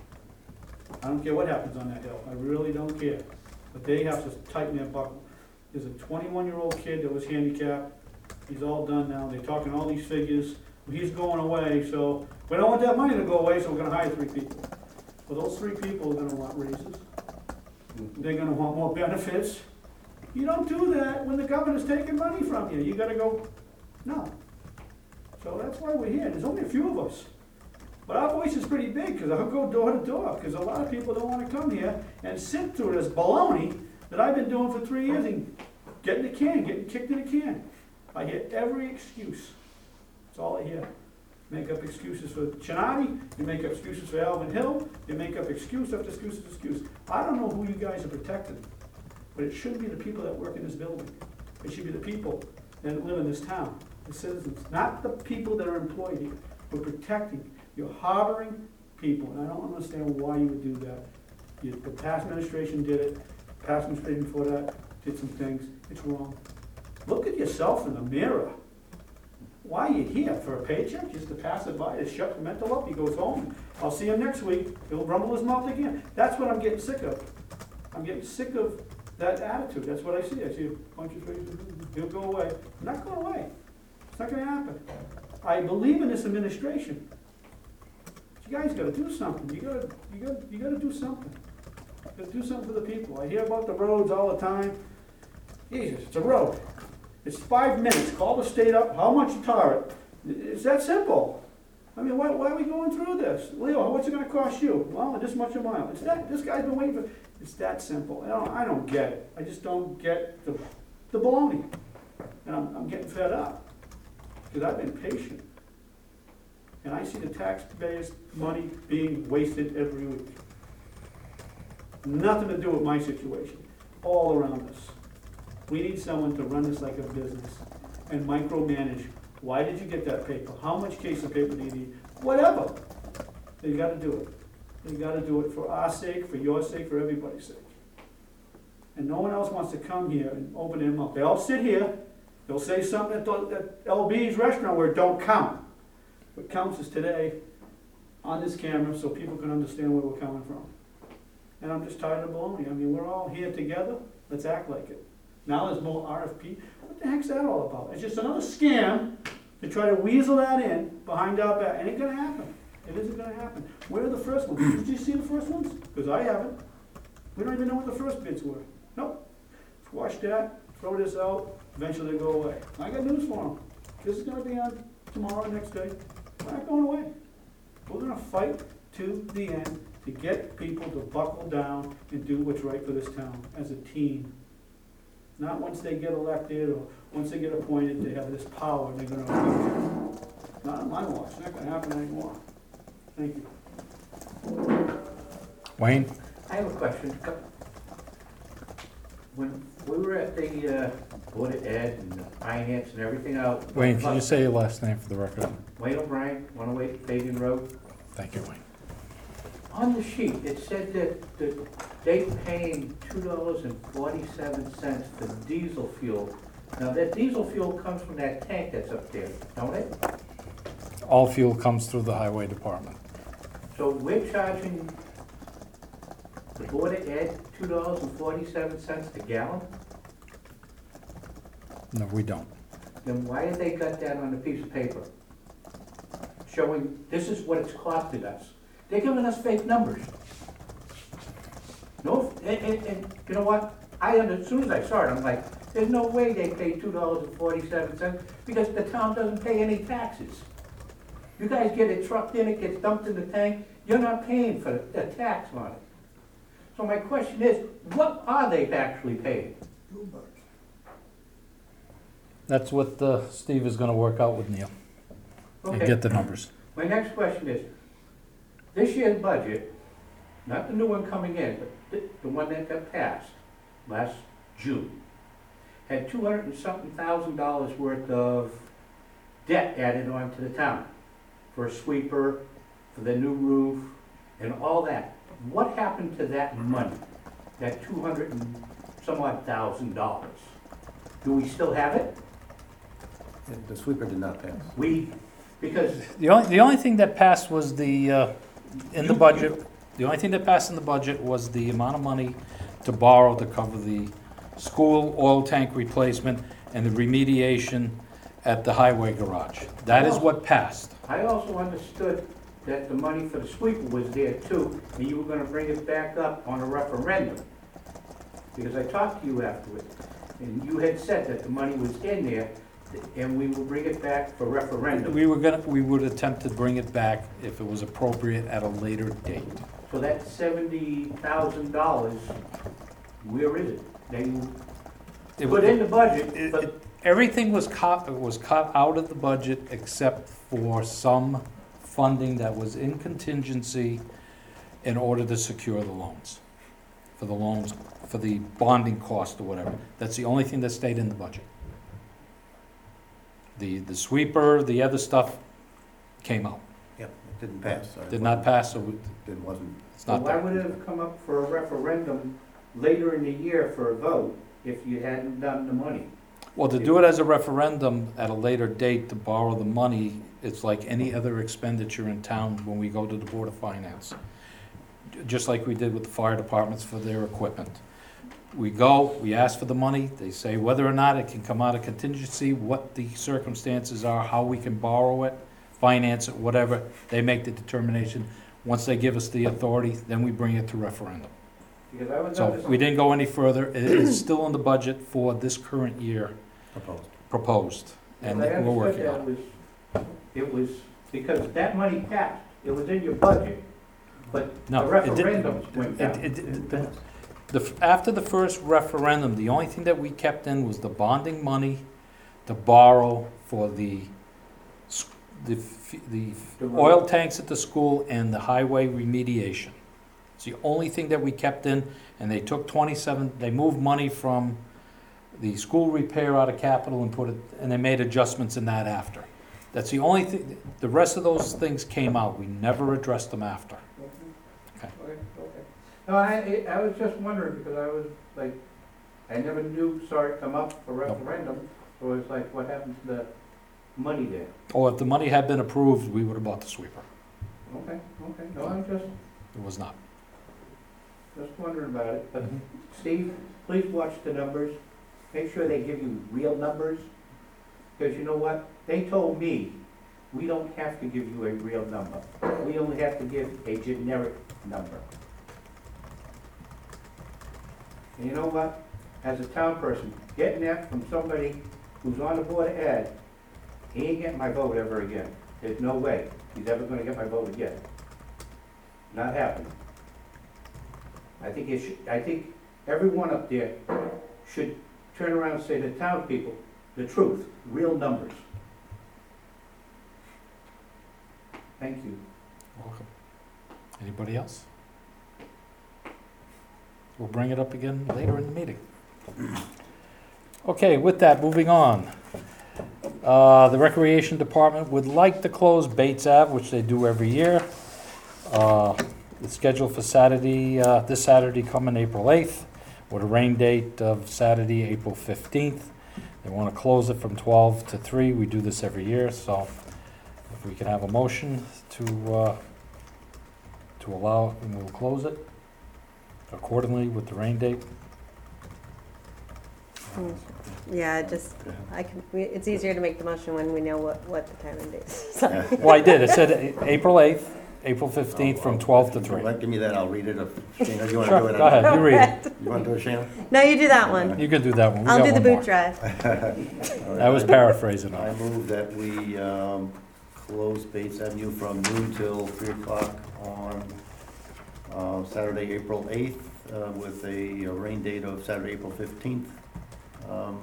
H: I don't care what happens on that hill. I really don't care. But they have to tighten their buckle. There's a twenty-one-year-old kid that was handicapped. He's all done now. They're talking all these figures. He's going away, so we don't want that money to go away, so we're gonna hire three people. Well, those three people are gonna want raises. They're gonna want more benefits. You don't do that when the governor's taking money from you. You gotta go, no. So that's why we're here. There's only a few of us. But our voice is pretty big, because I'll go door to door, because a lot of people don't wanna come here and sit through this baloney that I've been doing for three years and getting the can, getting kicked in the can. I hear every excuse. That's all I hear. Make up excuses for Chinati, you make up excuses for Alvin Hill, you make up excuse after excuse after excuse. I don't know who you guys are protecting, but it shouldn't be the people that work in this building. It should be the people that live in this town, the citizens, not the people that are employed here. We're protecting, you're harboring people, and I don't understand why you would do that. You- The past administration did it, past administration before that did some things, it's wrong. Look at yourself in the mirror. Why are you here, for a paycheck, just to pass it by, to shut the mental up, he goes home, I'll see him next week, he'll rumble his mouth again. That's what I'm getting sick of. I'm getting sick of that attitude, that's what I see, I see a bunch of faces, he'll go away. I'm not going away, it's not gonna happen. I believe in this administration. But you guys gotta do something, you gotta, you gotta, you gotta do something. You gotta do something for the people. I hear about the roads all the time. Jesus, it's a road. It's five minutes, call the state up, how much you tar it? It's that simple. I mean, why, why are we going through this? Leo, what's it gonna cost you? Well, this much a mile. It's that, this guy's been waiting for, it's that simple. I don't, I don't get it. I just don't get the, the baloney. And I'm, I'm getting fed up, because I've been patient. And I see the taxpayers' money being wasted every week. Nothing to do with my situation, all around us. We need someone to run this like a business and micromanage. Why did you get that paper? How much case of paper do you need? Whatever. They gotta do it. They gotta do it for our sake, for your sake, for everybody's sake. And no one else wants to come here and open their mouth. They all sit here, they'll say something at, the, at L B's restaurant where it don't count. What counts is today on this camera so people can understand where we're coming from. And I'm just tired of baloney. I mean, we're all here together, let's act like it. Now there's more R F P. What the heck's that all about? It's just another scam to try to weasel that in behind our back. It ain't gonna happen. It isn't gonna happen. Where are the first ones? Did you see the first ones? Because I haven't. We don't even know what the first bids were. Nope. Squash that, throw this out, eventually they go away. I got news for them. This is gonna be on tomorrow, next day. We're not going away. We're gonna fight to the end to get people to buckle down and do what's right for this town as a team. Not once they get elected or once they get appointed, they have this power, they're gonna abuse it. Not on my watch, it's not gonna happen anymore. Thank you.
E: Wayne?
I: I have a question. When we were at the uh, Board of Ed and the finance and everything out.
E: Wayne, can you say your last name for the record?
I: Wayne O'Brien, one oh eight Fabian Road.
E: Thank you, Wayne.
I: On the sheet, it said that, that they paying two dollars and forty-seven cents for diesel fuel. Now, that diesel fuel comes from that tank that's up there, don't it?
E: All fuel comes through the highway department.
I: So we're charging the Board of Ed two dollars and forty-seven cents a gallon?
E: No, we don't.
I: Then why have they got that on a piece of paper? Showing this is what it's costed us. They're giving us fake numbers. No, and, and, and you know what? I, under- as soon as I saw it, I'm like, there's no way they pay two dollars and forty-seven cents because the town doesn't pay any taxes. You guys get it trucked in, it gets dumped in the tank, you're not paying for the tax on it. So my question is, what are they actually paying?
E: That's what uh, Steve is gonna work out with Neil and
I: Okay.
E: get the numbers.
I: My next question is, this year's budget, not the new one coming in, but the, the one that got passed last June, had two hundred and something thousand dollars worth of debt added on to the town for a sweeper, for the new roof, and all that. What happened to that money, that two hundred and some odd thousand dollars? Do we still have it?
C: The sweeper did not pass.
I: We, because
E: The only, the only thing that passed was the, uh, in the budget, the only thing that passed in the budget was the amount of money to borrow to cover the school oil tank replacement and the remediation at the highway garage. That is what passed.
I: I also understood that the money for the sweeper was there too, and you were gonna bring it back up on a referendum. Because I talked to you afterwards, and you had said that the money was in there, and we will bring it back for referendum.
E: We were gonna, we would attempt to bring it back if it was appropriate at a later date.
I: So that seventy thousand dollars, where is it? They
E: It
I: put
E: was-
I: in the budget,
E: it-
I: but
E: it- Everything was cut, was cut out of the budget except for some funding that was in contingency in order to secure the loans. For the loans, for the bonding cost or whatever. That's the only thing that stayed in the budget. The, the sweeper, the other stuff came out.
C: Yep, it didn't pass. so it
E: Did not pass, so
C: It wasn't,
E: it's
I: so
E: not
I: why
E: there.
I: would it have come up for a referendum later in the year for a vote if you hadn't done the money?
E: Well, to do it as a referendum at a later date to borrow the money, it's like any other expenditure in town when we go to the Board of Finance. Just like we did with the fire departments for their equipment. We go, we ask for the money, they say whether or not it can come out of contingency, what the circumstances are, how we can borrow it, finance it, whatever. They make the determination. Once they give us the authority, then we bring it to referendum.
I: Because I was
E: So
I: under
E: we didn't go any further. It is still in the budget for this current year
C: proposed.
E: proposed, and
I: I
E: we're working
I: understood
E: on it.
I: that was, it was, because that money passed, it was in your budget, but the
E: No, it didn't.
I: referendum went
E: It,
I: down.
E: it, it- the, the- after the first referendum, the only thing that we kept in was the bonding money to borrow for the, s- the, f- the oil tanks at the school and the highway remediation. It's the only thing that we kept in, and they took twenty-seven, they moved money from the school repair out of capital and put it, and they made adjustments in that after. That's the only thing, the rest of those things came out, we never addressed them after. Okay.
I: Okay, okay. No, I, I was just wondering, because I was like, I never knew, saw it come up for referendum, so it's like, what happened to the money there?
E: Or if the money had been approved, we would have bought the sweeper.
I: Okay, okay, no, I'm just,
E: It was not.
I: just wondering about it, but Steve, please watch the numbers, make sure they give you real numbers, because you know what? They told me, we don't have to give you a real number, we only have to give a generic number. And you know what? As a town person, getting that from somebody who's on the Board of Ed, he ain't getting my vote ever again. There's no way he's ever gonna get my vote again. Not happening. I think it should, I think everyone up there should turn around and say to town people, the truth, real numbers. Thank you.
E: Welcome. Anybody else? We'll bring it up again later in the meeting. Okay, with that, moving on. Uh, The Recreation Department would like to close Bates Ave, which they do every year. Uh, It's scheduled for Saturday, uh, this Saturday coming April eighth, with a rain date of Saturday, April fifteenth. They want to close it from twelve to three. We do this every year, so if we can have a motion to, uh, to allow, and we'll close it accordingly with the rain date.
B: Hmm. Yeah, just, I can, we- it's easier to make the motion when we know what, what the time and date is. Sorry.
E: Well, I did. It said A- April eighth, April fifteenth, from twelve to three.
C: Give me that, I'll read it. If- Shana, you wanna do
E: Sure,
C: it?
E: go ahead, you read it.
C: You wanna do it, Shana?
B: No, you do that one.
E: You can do that one. We
B: I'll
E: got
B: do the
E: one
B: boot
E: more.
B: drive.
E: I was paraphrasing
C: I
E: it.
C: move that we um, close Bates Avenue from noon till three o'clock on uh, Saturday, April eighth, uh, with a a rain date of Saturday, April fifteenth. Um,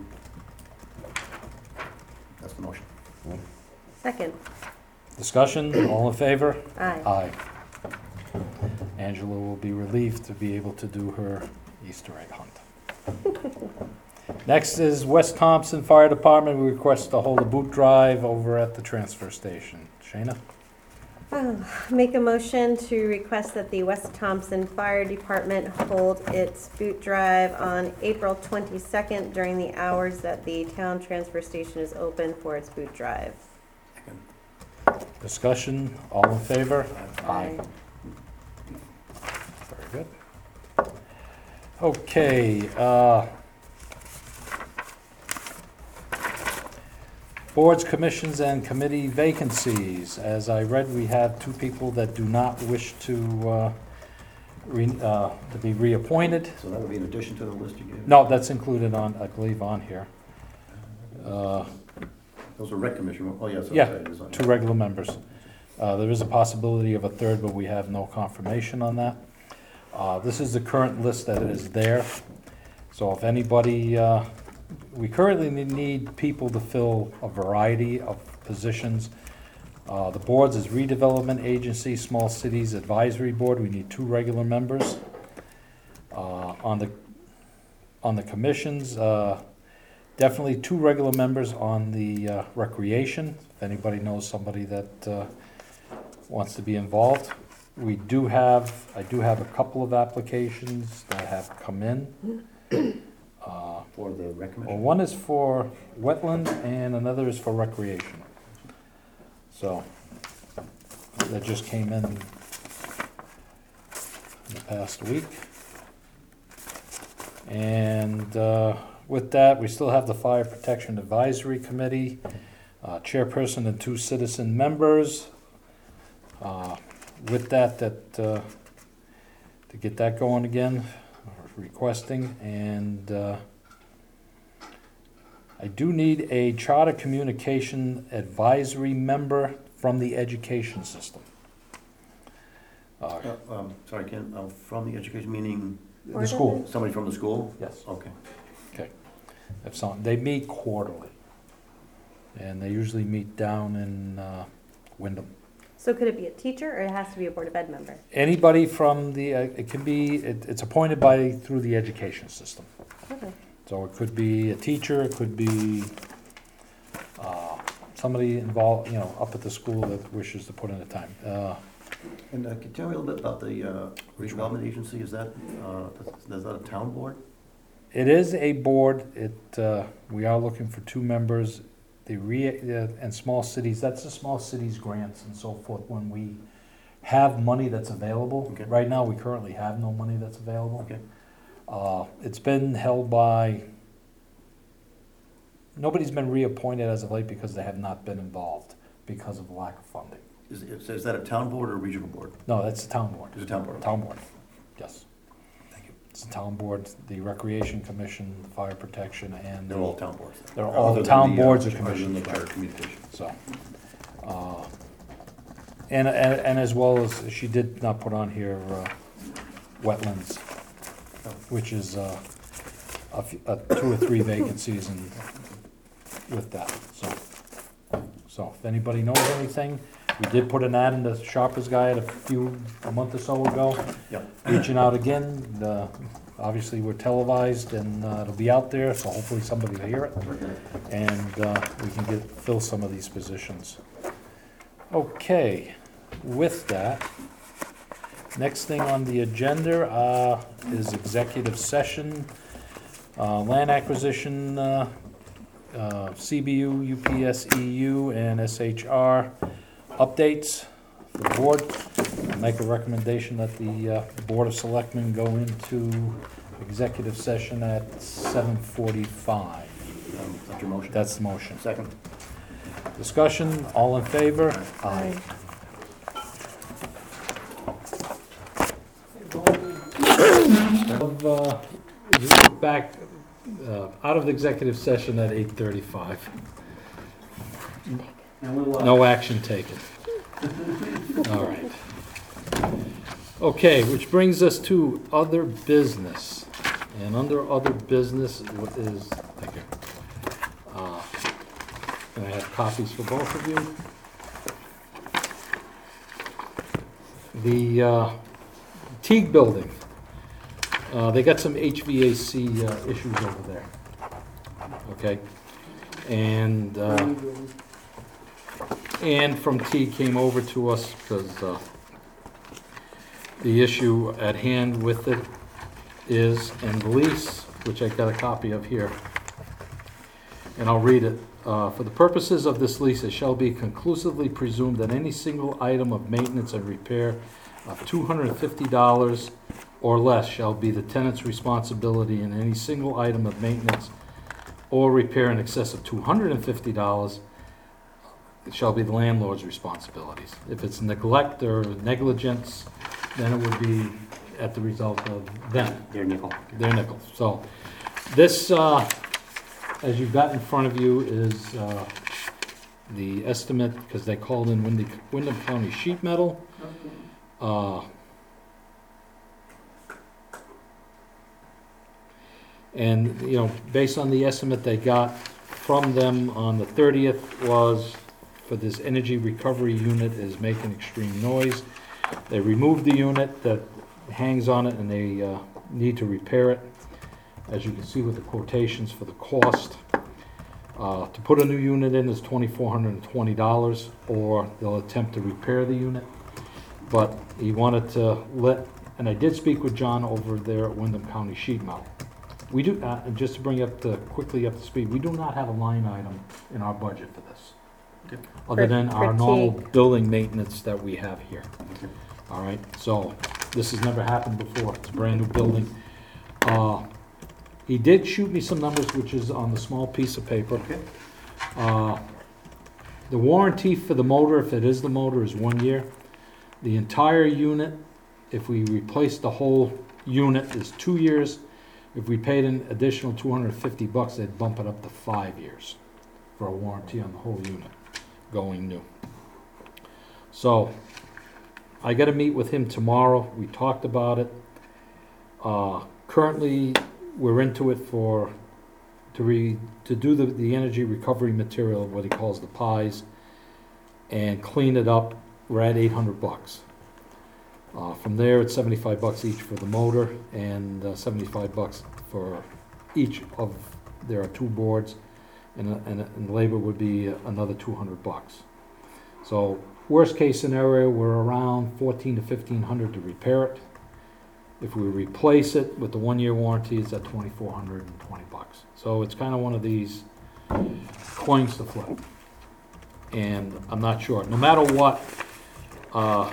C: That's the motion.
B: Second.
E: Discussion, all in favor?
B: Aye.
E: Aye. Angela will be relieved to be able to do her Easter egg hunt. Next is West Thompson Fire Department. We request to hold a boot drive over at the transfer station. Shayna?
B: Oh, Make a motion to request that the West Thompson Fire Department hold its boot drive on April twenty-second during the hours that the town transfer station is open for its boot drive.
E: Discussion, all in favor?
B: Aye.
E: Very good. Okay, uh, boards, commissions, and committee vacancies. As I read, we have two people that do not wish to, uh, re, uh, to be reappointed.
C: So that would be in addition to the list you gave?
E: No, that's included on, I believe, on here. Uh,
C: Those are rec commission, oh, yes.
A: Yeah,
C: it is on
A: two
C: there.
A: regular members. Uh, There is a possibility of a third, but we have no confirmation on that. Uh, This is the current list that is there. So if anybody, uh, we currently need people to fill a variety of positions. Uh, The boards is redevelopment agency, small cities advisory board, we need two regular members. Uh, On the, on the commissions, uh, definitely two regular members on the uh, recreation, if anybody knows somebody that uh, wants to be involved. We do have, I do have a couple of applications that have come in. Uh,
C: For the rec
A: Well,
C: commission?
A: one is for wetland and another is for recreation. So, that just came in in the past week. And uh, with that, we still have the Fire Protection Advisory Committee, uh, chairperson and two citizen members. Uh, With that, that, uh, to get that going again, requesting, and uh, I do need a charter communication advisory member from the education system. Uh,
C: Uh, um, Sorry, Ken, uh, from the education, meaning
A: The school,
C: somebody from the school?
A: yes.
C: Okay.
A: If some, they meet quarterly, and they usually meet down in uh, Wyndham.
B: So could it be a teacher, or it has to be a Board of Ed member?
A: Anybody from the, uh, it can be, it- it's appointed by, through the education system.
B: Okay.
A: So it could be a teacher, it could be uh, somebody involved, you know, up at the school that wishes to put in the time. Uh,
C: And uh, can you tell me a little bit about the uh, redevelopment agency? Is that, uh, is that a town board?
A: It is a board, it, uh, we are looking for two members. The re, uh, and small cities, that's the small cities grants and so forth, when we have money that's available.
C: Okay.
A: Right now, we currently have no money that's available.
C: Okay.
A: Uh, It's been held by, nobody's been reappointed as of late because they have not been involved because of lack of funding.
C: Is, is is that a town board or a regional board?
A: No, that's the town board.
C: It's a town board.
A: Town board, yes. Thank you. It's the town board, the Recreation Commission, the Fire Protection, and.
C: They're all town boards.
A: They're all
C: Other than
A: town
C: the, uh,
A: boards or
C: other than
A: commissions,
C: the
A: right.
C: charter communication.
A: So, uh, and, and, and as well as, she did not put on here, uh, wetlands, which is, uh, a few, uh, two or three vacancies in, with that, so. So, if anybody knows anything, we did put an ad in the Shopper's Guide a few, a month or so ago.
C: Yep.
A: Reaching out again, uh, obviously we're televised and, uh, it'll be out there, so hopefully somebody will hear it. And uh, we can get, fill some of these positions. Okay, with that, next thing on the agenda uh, is executive session, uh, land acquisition, uh, uh, C B U, U P S E U, and S H R updates for the board. I make a recommendation that the uh, Board of Selectmen go into executive session at seven forty-five.
C: Um, is that your motion?
A: That's the motion.
C: Second.
A: Discussion, all in favor?
B: Aye.
A: Of, uh, back, uh, out of the executive session at eight thirty-five.
H: And we'll, uh,
A: No action taken. All right. Okay, which brings us to other business. And under other business what is, thank you. Uh, And I have copies for both of you. The uh, Teague Building, uh, they got some H V A C uh, issues over there. Okay? And, uh, Ann from Teague came over to us because uh, the issue at hand with it is, and the lease, which I got a copy of here, and I'll read it. Uh, For the purposes of this lease, it shall be conclusively presumed that any single item of maintenance and repair of two hundred fifty dollars or less shall be the tenant's responsibility, and any single item of maintenance or repair in excess of two hundred fifty dollars it shall be the landlord's responsibilities. If it's neglect or negligence, then it would be at the result of them.
I: Their nickel.
A: Their nickel. So this, uh, as you've got in front of you, is uh,
E: the estimate, because they called in Wyndham, Wyndham County Sheet Metal. Uh, And, you know, based on the estimate they got from them on the thirtieth was for this energy recovery unit is making extreme noise. They removed the unit that hangs on it and they uh, need to repair it. As you can see with the quotations for the cost. Uh, to put a new unit in is twenty-four hundred and twenty dollars, or they'll attempt to repair the unit. But he wanted to let, and I did speak with John over there at Wyndham County Sheet Metal. We do, uh, and just to bring up to, quickly up to speed, we do not have a line item in our budget for this.
C: Okay.
E: Other
B: For-
E: than our
B: for
E: normal
B: teak.
E: building maintenance that we have here.
C: Okay.
E: All right, so this has never happened before. It's a brand new building. Uh, He did shoot me some numbers, which is on the small piece of paper.
C: Okay.
E: Uh, The warranty for the motor, if it is the motor, is one year. The entire unit, if we replace the whole unit, is two years. If we paid an additional two hundred and fifty bucks, they'd bump it up to five years for a warranty on the whole unit, going new. So, I gotta meet with him tomorrow. We talked about it. Uh, Currently, we're into it for, to re, to do the, the energy recovery material, what he calls the pies, and clean it up. We're at eight hundred bucks. Uh, from there, it's seventy-five bucks each for the motor, and uh, seventy-five bucks for each of, there are two boards, and, uh, and, and labor would be another two hundred bucks. So, worst case scenario, we're around fourteen to fifteen hundred to repair it. If we replace it with the one-year warranty, it's at twenty-four hundred and twenty bucks. So it's kind of one of these coins to flip. And I'm not sure. No matter what, uh,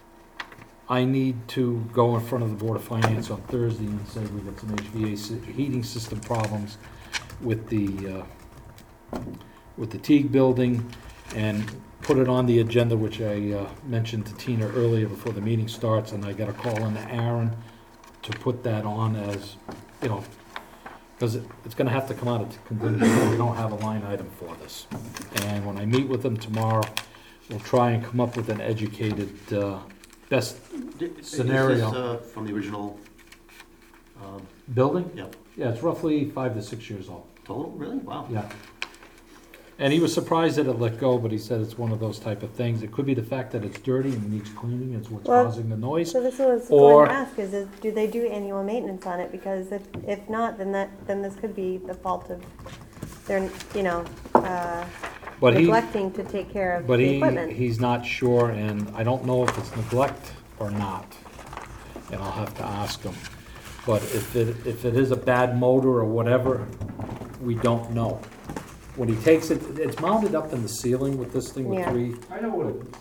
E: I need to go in front of the Board of Finance on Thursday and say we've got some H V A c- heating system problems with the, uh, with the Teague building, and put it on the agenda, which I uh, mentioned to Tina earlier before the meeting starts, and I got a call in to Aaron to put that on as, you know, because it, it's gonna have to come out of contingency. We don't have a line item for this. And when I meet with them tomorrow, we'll try and come up with an educated, uh, best
C: Is
E: Scenario.
C: this, uh, from the original, um,
E: building.
C: Yep.
E: Yeah, it's roughly five to six years old.
C: total, really? Wow.
E: Yeah. And he was surprised that it let go, but he said it's one of those type of things. It could be the fact that it's dirty and needs cleaning is what's
B: Well,
E: causing the noise.
B: So this was
E: Or-
B: going to ask, is, is, do they do annual maintenance on it? Because if, if not, then that, then this could be the fault of their, you know, uh,
E: But he,
B: neglecting to take care of
E: but
B: the
E: he,
B: equipment.
E: he's not sure, and I don't know if it's neglect or not. And I'll have to ask him. But if it, if it is a bad motor or whatever, we don't know. When he takes it, it's mounted up in the ceiling with this thing with
B: Yeah.
E: three.
H: I know what it is.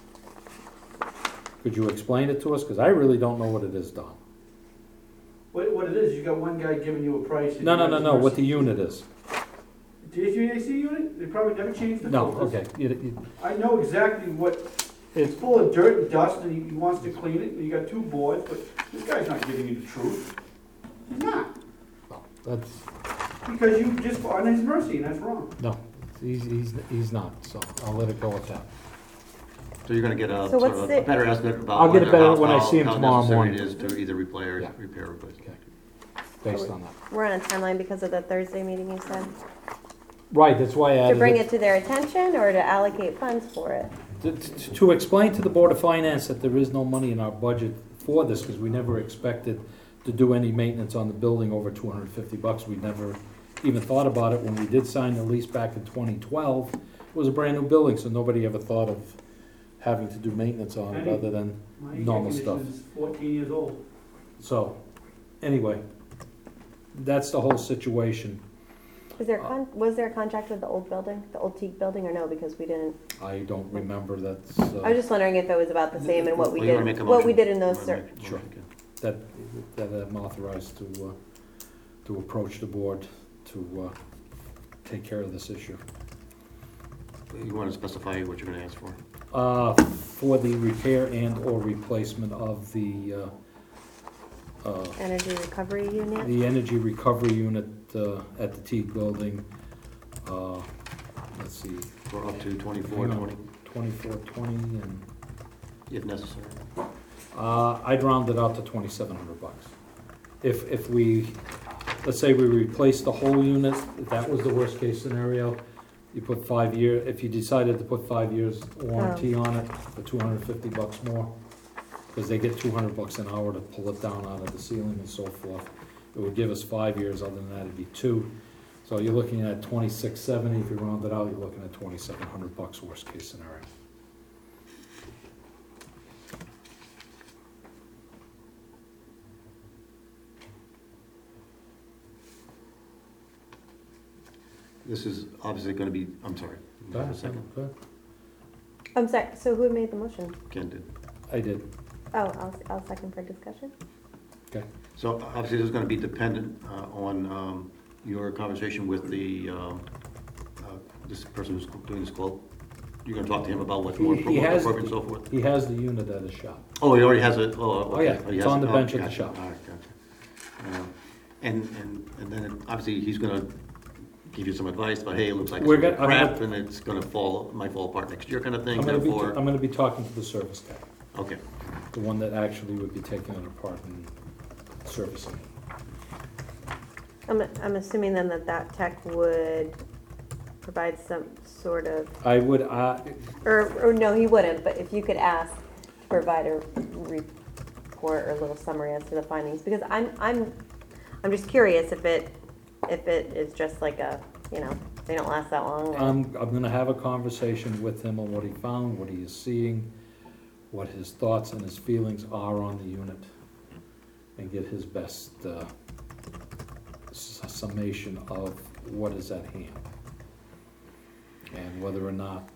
E: Could you explain it to us? Because I really don't know what it is, Don.
H: What, what it is, you got one guy giving you a price. and
E: No,
H: you
E: no,
H: got
E: no, no,
H: his
E: what the
H: mercy.
E: unit is.
H: The H V A C unit, they probably never changed the
E: No,
H: filters.
E: okay. You- you-
H: I know exactly what, it's
E: It's,
H: full of dirt and dust, and he, he wants to clean it, and you got two boards, but this guy's not giving you the truth. He's not,
E: that's,
H: because you just on his mercy, and that's wrong.
E: no, he's, he's, he's not, so I'll let it go at that.
C: So you're gonna get a
B: So
C: sort
B: what's
C: of
B: the-
C: a better estimate about
E: I'll get it
C: whether
E: better
C: how-
E: when I
C: how-
E: see him
C: how
E: tomorrow
C: necessary
E: morning.
C: it is to either repair,
E: Yeah.
C: repair or replace.
E: Okay. Based on that.
B: We're on a timeline because of the Thursday meeting you said.
E: Right, that's why I
B: To
E: added
B: bring
E: it.
B: it to their attention or to allocate funds for it?
E: To, to- to explain to the Board of Finance that there is no money in our budget for this, because we never expected to do any maintenance on the building over two hundred and fifty bucks. We never even thought about it when we did sign the lease back in twenty twelve. It was a brand-new building, so nobody ever thought of having to do maintenance on it
H: Any-
E: other than,
H: My air
E: Normal stuff.
H: conditioner's fourteen years old.
E: so, anyway, that's the whole situation.
B: Is there, con- was there a contract with the old building, the old teak building, or no, because we didn't?
E: I don't remember, that's,
B: I was
E: uh,
B: just wondering if it was about the same and what we
C: Well, you wanna make
B: did,
C: a
B: what we
C: motion?
B: did in those
C: You
B: cer-
C: wanna make a
E: Sure.
C: motion?
E: that, that I'm authorized to, uh, to approach the board to, uh, take care of this issue.
C: You wanna specify what you're gonna ask for?
E: Uh, for the repair and or replacement of the, uh, uh,
B: energy recovery unit?
E: the energy recovery unit, uh, at the Teague building. Uh, let's see,
C: For up to twenty-four,
E: Hang on.
C: twenty,
E: Twenty-four, twenty, and,
C: if necessary.
E: uh, I'd round it out to twenty-seven hundred bucks. If, if we, let's say we replace the whole unit, if that was the worst case scenario, you put five year, if you decided to put five years warranty on it for two hundred and fifty bucks more, because they get two hundred bucks an hour to pull it down out of the ceiling and so forth, it would give us five years, other than that, it'd be two. So you're looking at twenty-six seventy, if you round it out, you're looking at twenty-seven hundred bucks, worst case scenario.
C: This is obviously gonna be, I'm sorry.
E: Go ahead,
C: Second,
E: go ahead.
B: I'm sorry, so who made the motion?
C: Ken did.
E: I did.
B: Oh, I'll, I'll second for discussion.
C: So obviously, this is gonna be dependent uh, on um, your conversation with the, um, uh, this person who's doing this quote. You're gonna talk to him about what's more
E: He- he
C: appropriate
E: has-
C: appropriate and so forth?
E: He has the unit at his shop.
C: Oh, he already has it, oh,
E: Oh,
C: okay.
E: yeah,
C: he
E: it's
C: has
E: on
C: it.
E: the
C: Oh,
E: bench at the
C: gotcha.
E: shop.
C: All right, gotcha. Uh, And, and, and then it- obviously, he's gonna give you some advice about, hey, it looks like
E: We're
C: it's
E: gonna- I'm
C: crap,
E: gonna-
C: and it's gonna fall, might fall apart next year kind of thing,
E: I'm gonna be,
C: therefore,
E: I'm gonna be talking to the service guy,
C: okay.
E: the one that actually would be taking it apart and servicing it.
B: I'm, I'm assuming then that that tech would provide some sort of,
E: I would, uh,
B: or, or no, he wouldn't, but if you could ask to provide a report or a little summary as to the findings, because I'm, I'm, I'm just curious if it, if it is just like a, you know, they don't last that long. or-
E: I'm, I'm gonna have a conversation with him on what he found, what he is seeing, what his thoughts and his feelings are on the unit, and get his best, uh, s- summation of what is at hand. And whether or not,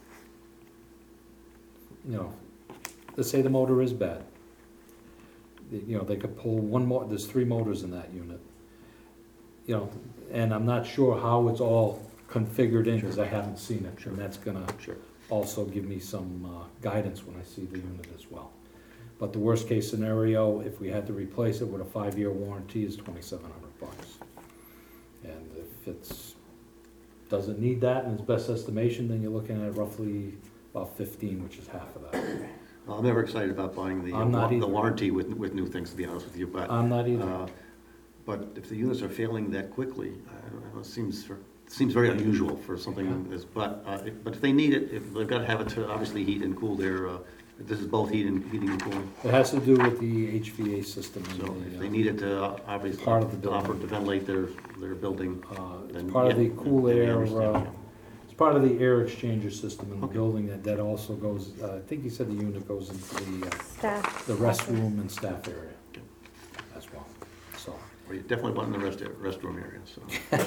E: you know, let's say the motor is bad. The- You know, they could pull one more, there's three motors in that unit. You know, and I'm not sure how it's all configured in, because I haven't seen it, and that's gonna
C: Sure.
E: also give me some uh, guidance when I see the unit as well. But the worst case scenario, if we had to replace it with a five-year warranty, is twenty-seven hundred bucks. And if it's, doesn't need that in its best estimation, then you're looking at roughly about fifteen, which is half of that.
C: Well, I'm never excited about buying the,
E: I'm not
C: the
E: either.
C: warranty with, with new things, to be honest with you, but.
E: I'm not either.
C: uh, But if the units are failing that quickly, I don't know, it seems, for- seems very unusual for something this, but, uh, if- but if they need it, if they've got to have it to obviously heat and cool their, uh, this is both heat and, heating and cooling.
E: It has to do with the H V A system. and
C: So
E: the,
C: if
E: uh,
C: they need it to uh, obviously,
E: Part of the
C: to offer,
E: building.
C: to ventilate their, their building,
E: uh,
C: then.
E: It's part of
C: yeah,
E: the cool
C: then I
E: air,
C: understand,
E: uh,
C: yeah.
E: it's part of the air exchanger system in the
C: Okay.
E: building, that, that also goes, uh, I think he said the unit goes into the, uh,
B: Staff.
E: the restroom and staff area as well, so.
C: Well, you definitely want in the rest, restroom area, so.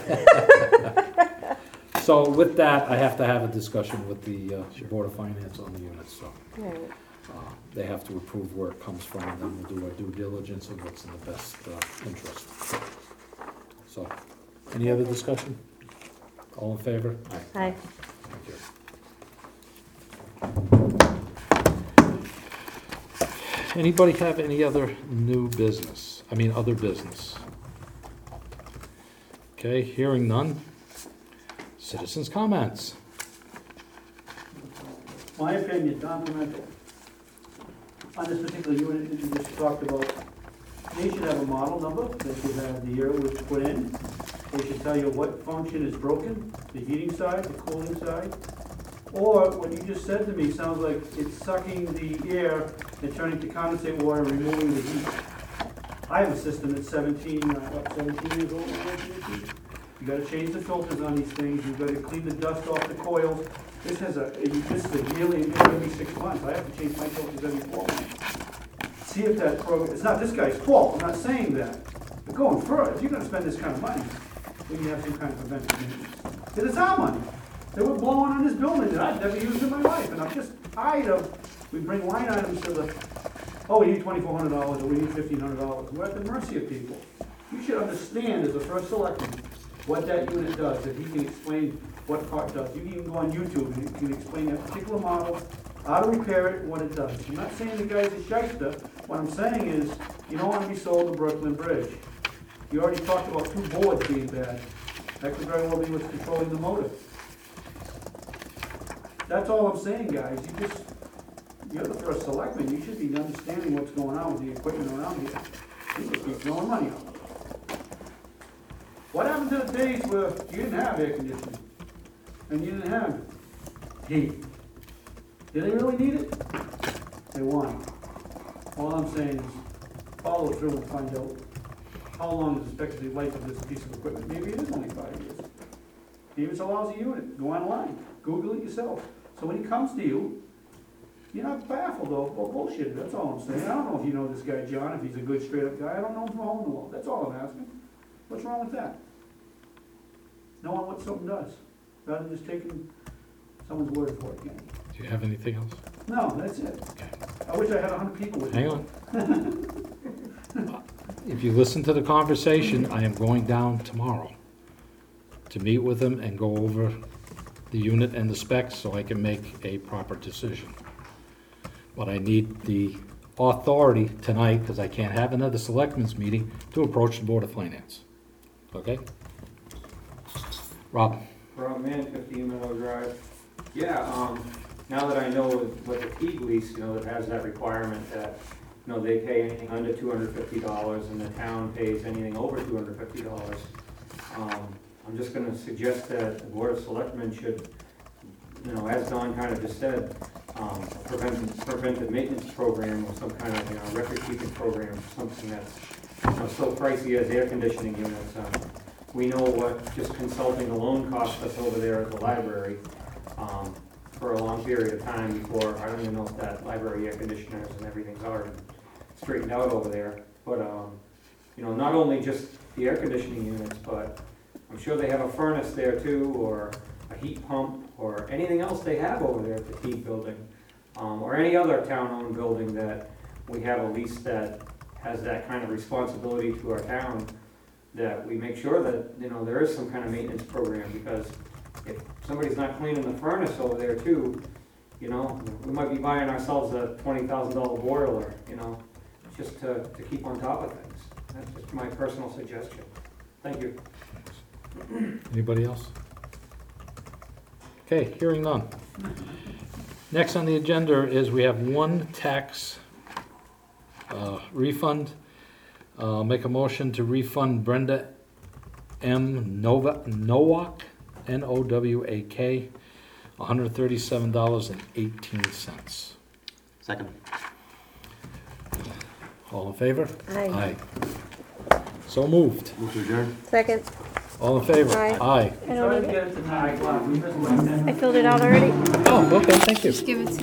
E: So with that, I have to have a discussion with the uh,
C: Sure.
E: Board of Finance on the units, so
B: Right.
E: uh, they have to approve where it comes from, and then we'll do our due diligence of what's in the best uh, interest. So, any other discussion? All in favor?
B: Hi.
E: Thank you. Anybody have any other new business? I mean, other business? Okay, hearing none. Citizens' comments.
H: My opinion, Don Pimentel, on this particular unit that you just talked about, they should have a model number, they should have the year it was put in, they should tell you what function is broken, the heating side, the cooling side, or what you just said to me sounds like it's sucking the air and turning to condensate water and removing the heat. I have a system that's seventeen, uh, what, seventeen years old, you gotta change the filters on these things, you gotta clean the dust off the coils. This has a, this is a yearly, every six months, I have to change my filters every four months. See if that program, it's not this guy's fault, I'm not saying that. But going further, if you're gonna spend this kind of money, then you have some kind of preventive maintenance. It is our money. They were blowing on this building that I've never used in my life, and I'm just tired of, we bring line items to the, oh, we need twenty-four hundred dollars, or we need fifteen hundred dollars. We're at the mercy of people. You should understand as a first selectman what that unit does, if he can explain what part does. You can even go on YouTube and you can explain that particular model, how to repair it, and what it does. I'm not saying the guy's a shyster. What I'm saying is, you don't want to be sold the Brooklyn Bridge. You already talked about two boards being bad. That could very well be what's controlling the motor. That's all I'm saying, guys, you just, you're the first selectman, you should be understanding what's going on with the equipment around here. You just keep throwing money out. What happened to the days where you didn't have air conditioning? And you didn't have heat? Did they really need it? They want it. All I'm saying is, follow through and find out how long is the expected life of this piece of equipment. Maybe it is only five years. Maybe it's a lousy unit. Go online, Google it yourself. So when he comes to you, you're not baffled or or bullshit. That's all I'm saying. I don't know if you know this guy, John, if he's a good straight up guy. I don't know him from a hole in the wall. That's all I'm asking. What's wrong with that? Knowing what something does, rather than just taking someone's word for it again.
E: Do you have anything else?
H: No, that's it.
E: Okay.
H: I wish I had a hundred people with me.
E: Hang on. If you listen to the conversation, I am going down tomorrow to meet with them and go over the unit and the specs so I can make a proper decision. But I need the authority tonight, because I can't have another selectmen's meeting, to approach the Board of Finance. Okay? Rob?
G: Rob Mann, fifteen Meadow Drive. Yeah, um, now that I know what the Teague lease, you know, that has that requirement that, you know, they pay anything under two hundred fifty dollars and the town pays anything over two hundred fifty dollars. Um, I'm just gonna suggest that the Board of Selectmen should, you know, as Don kind of just said, um, a preventive, preventive maintenance program or some kind of, you know, record keeping program, something that's, you know, so pricey as air conditioning units. Um, We know what just consulting alone cost us over there at the library, um, for a long period of time before, I don't even know if that library air conditioners and everything's already straightened out over there. But, um, you know, not only just the air conditioning units, but I'm sure they have a furnace there too, or a heat pump, or anything else they have over there at the Teague building, um, or any other town-owned building that we have a lease that has that kind of responsibility to our town, that we make sure that, you know, there is some kind of maintenance program, because if somebody's not cleaning the furnace over there too, you know, we might be buying ourselves a twenty thousand dollar boiler, you know, just to, to keep on top of things. That's just my personal suggestion. Thank you.
E: Anybody else? Okay, hearing none. Next on the agenda is we have one tax uh, refund. Uh, Make a motion to refund Brenda M. Nova Nowak, N O W A K, one hundred thirty-seven dollars and eighteen cents.
C: Second.
E: All in favor?
B: Aye.
E: So moved.
C: Move to adjourn.
B: Second,
E: All in favor?
B: Aye.
E: Aye.
B: I
H: Try
B: don't
H: to
B: need it.
H: get it to nine o'clock. We missed one.
B: I filled it out already.
E: Oh, okay, thank you.
J: Just give it to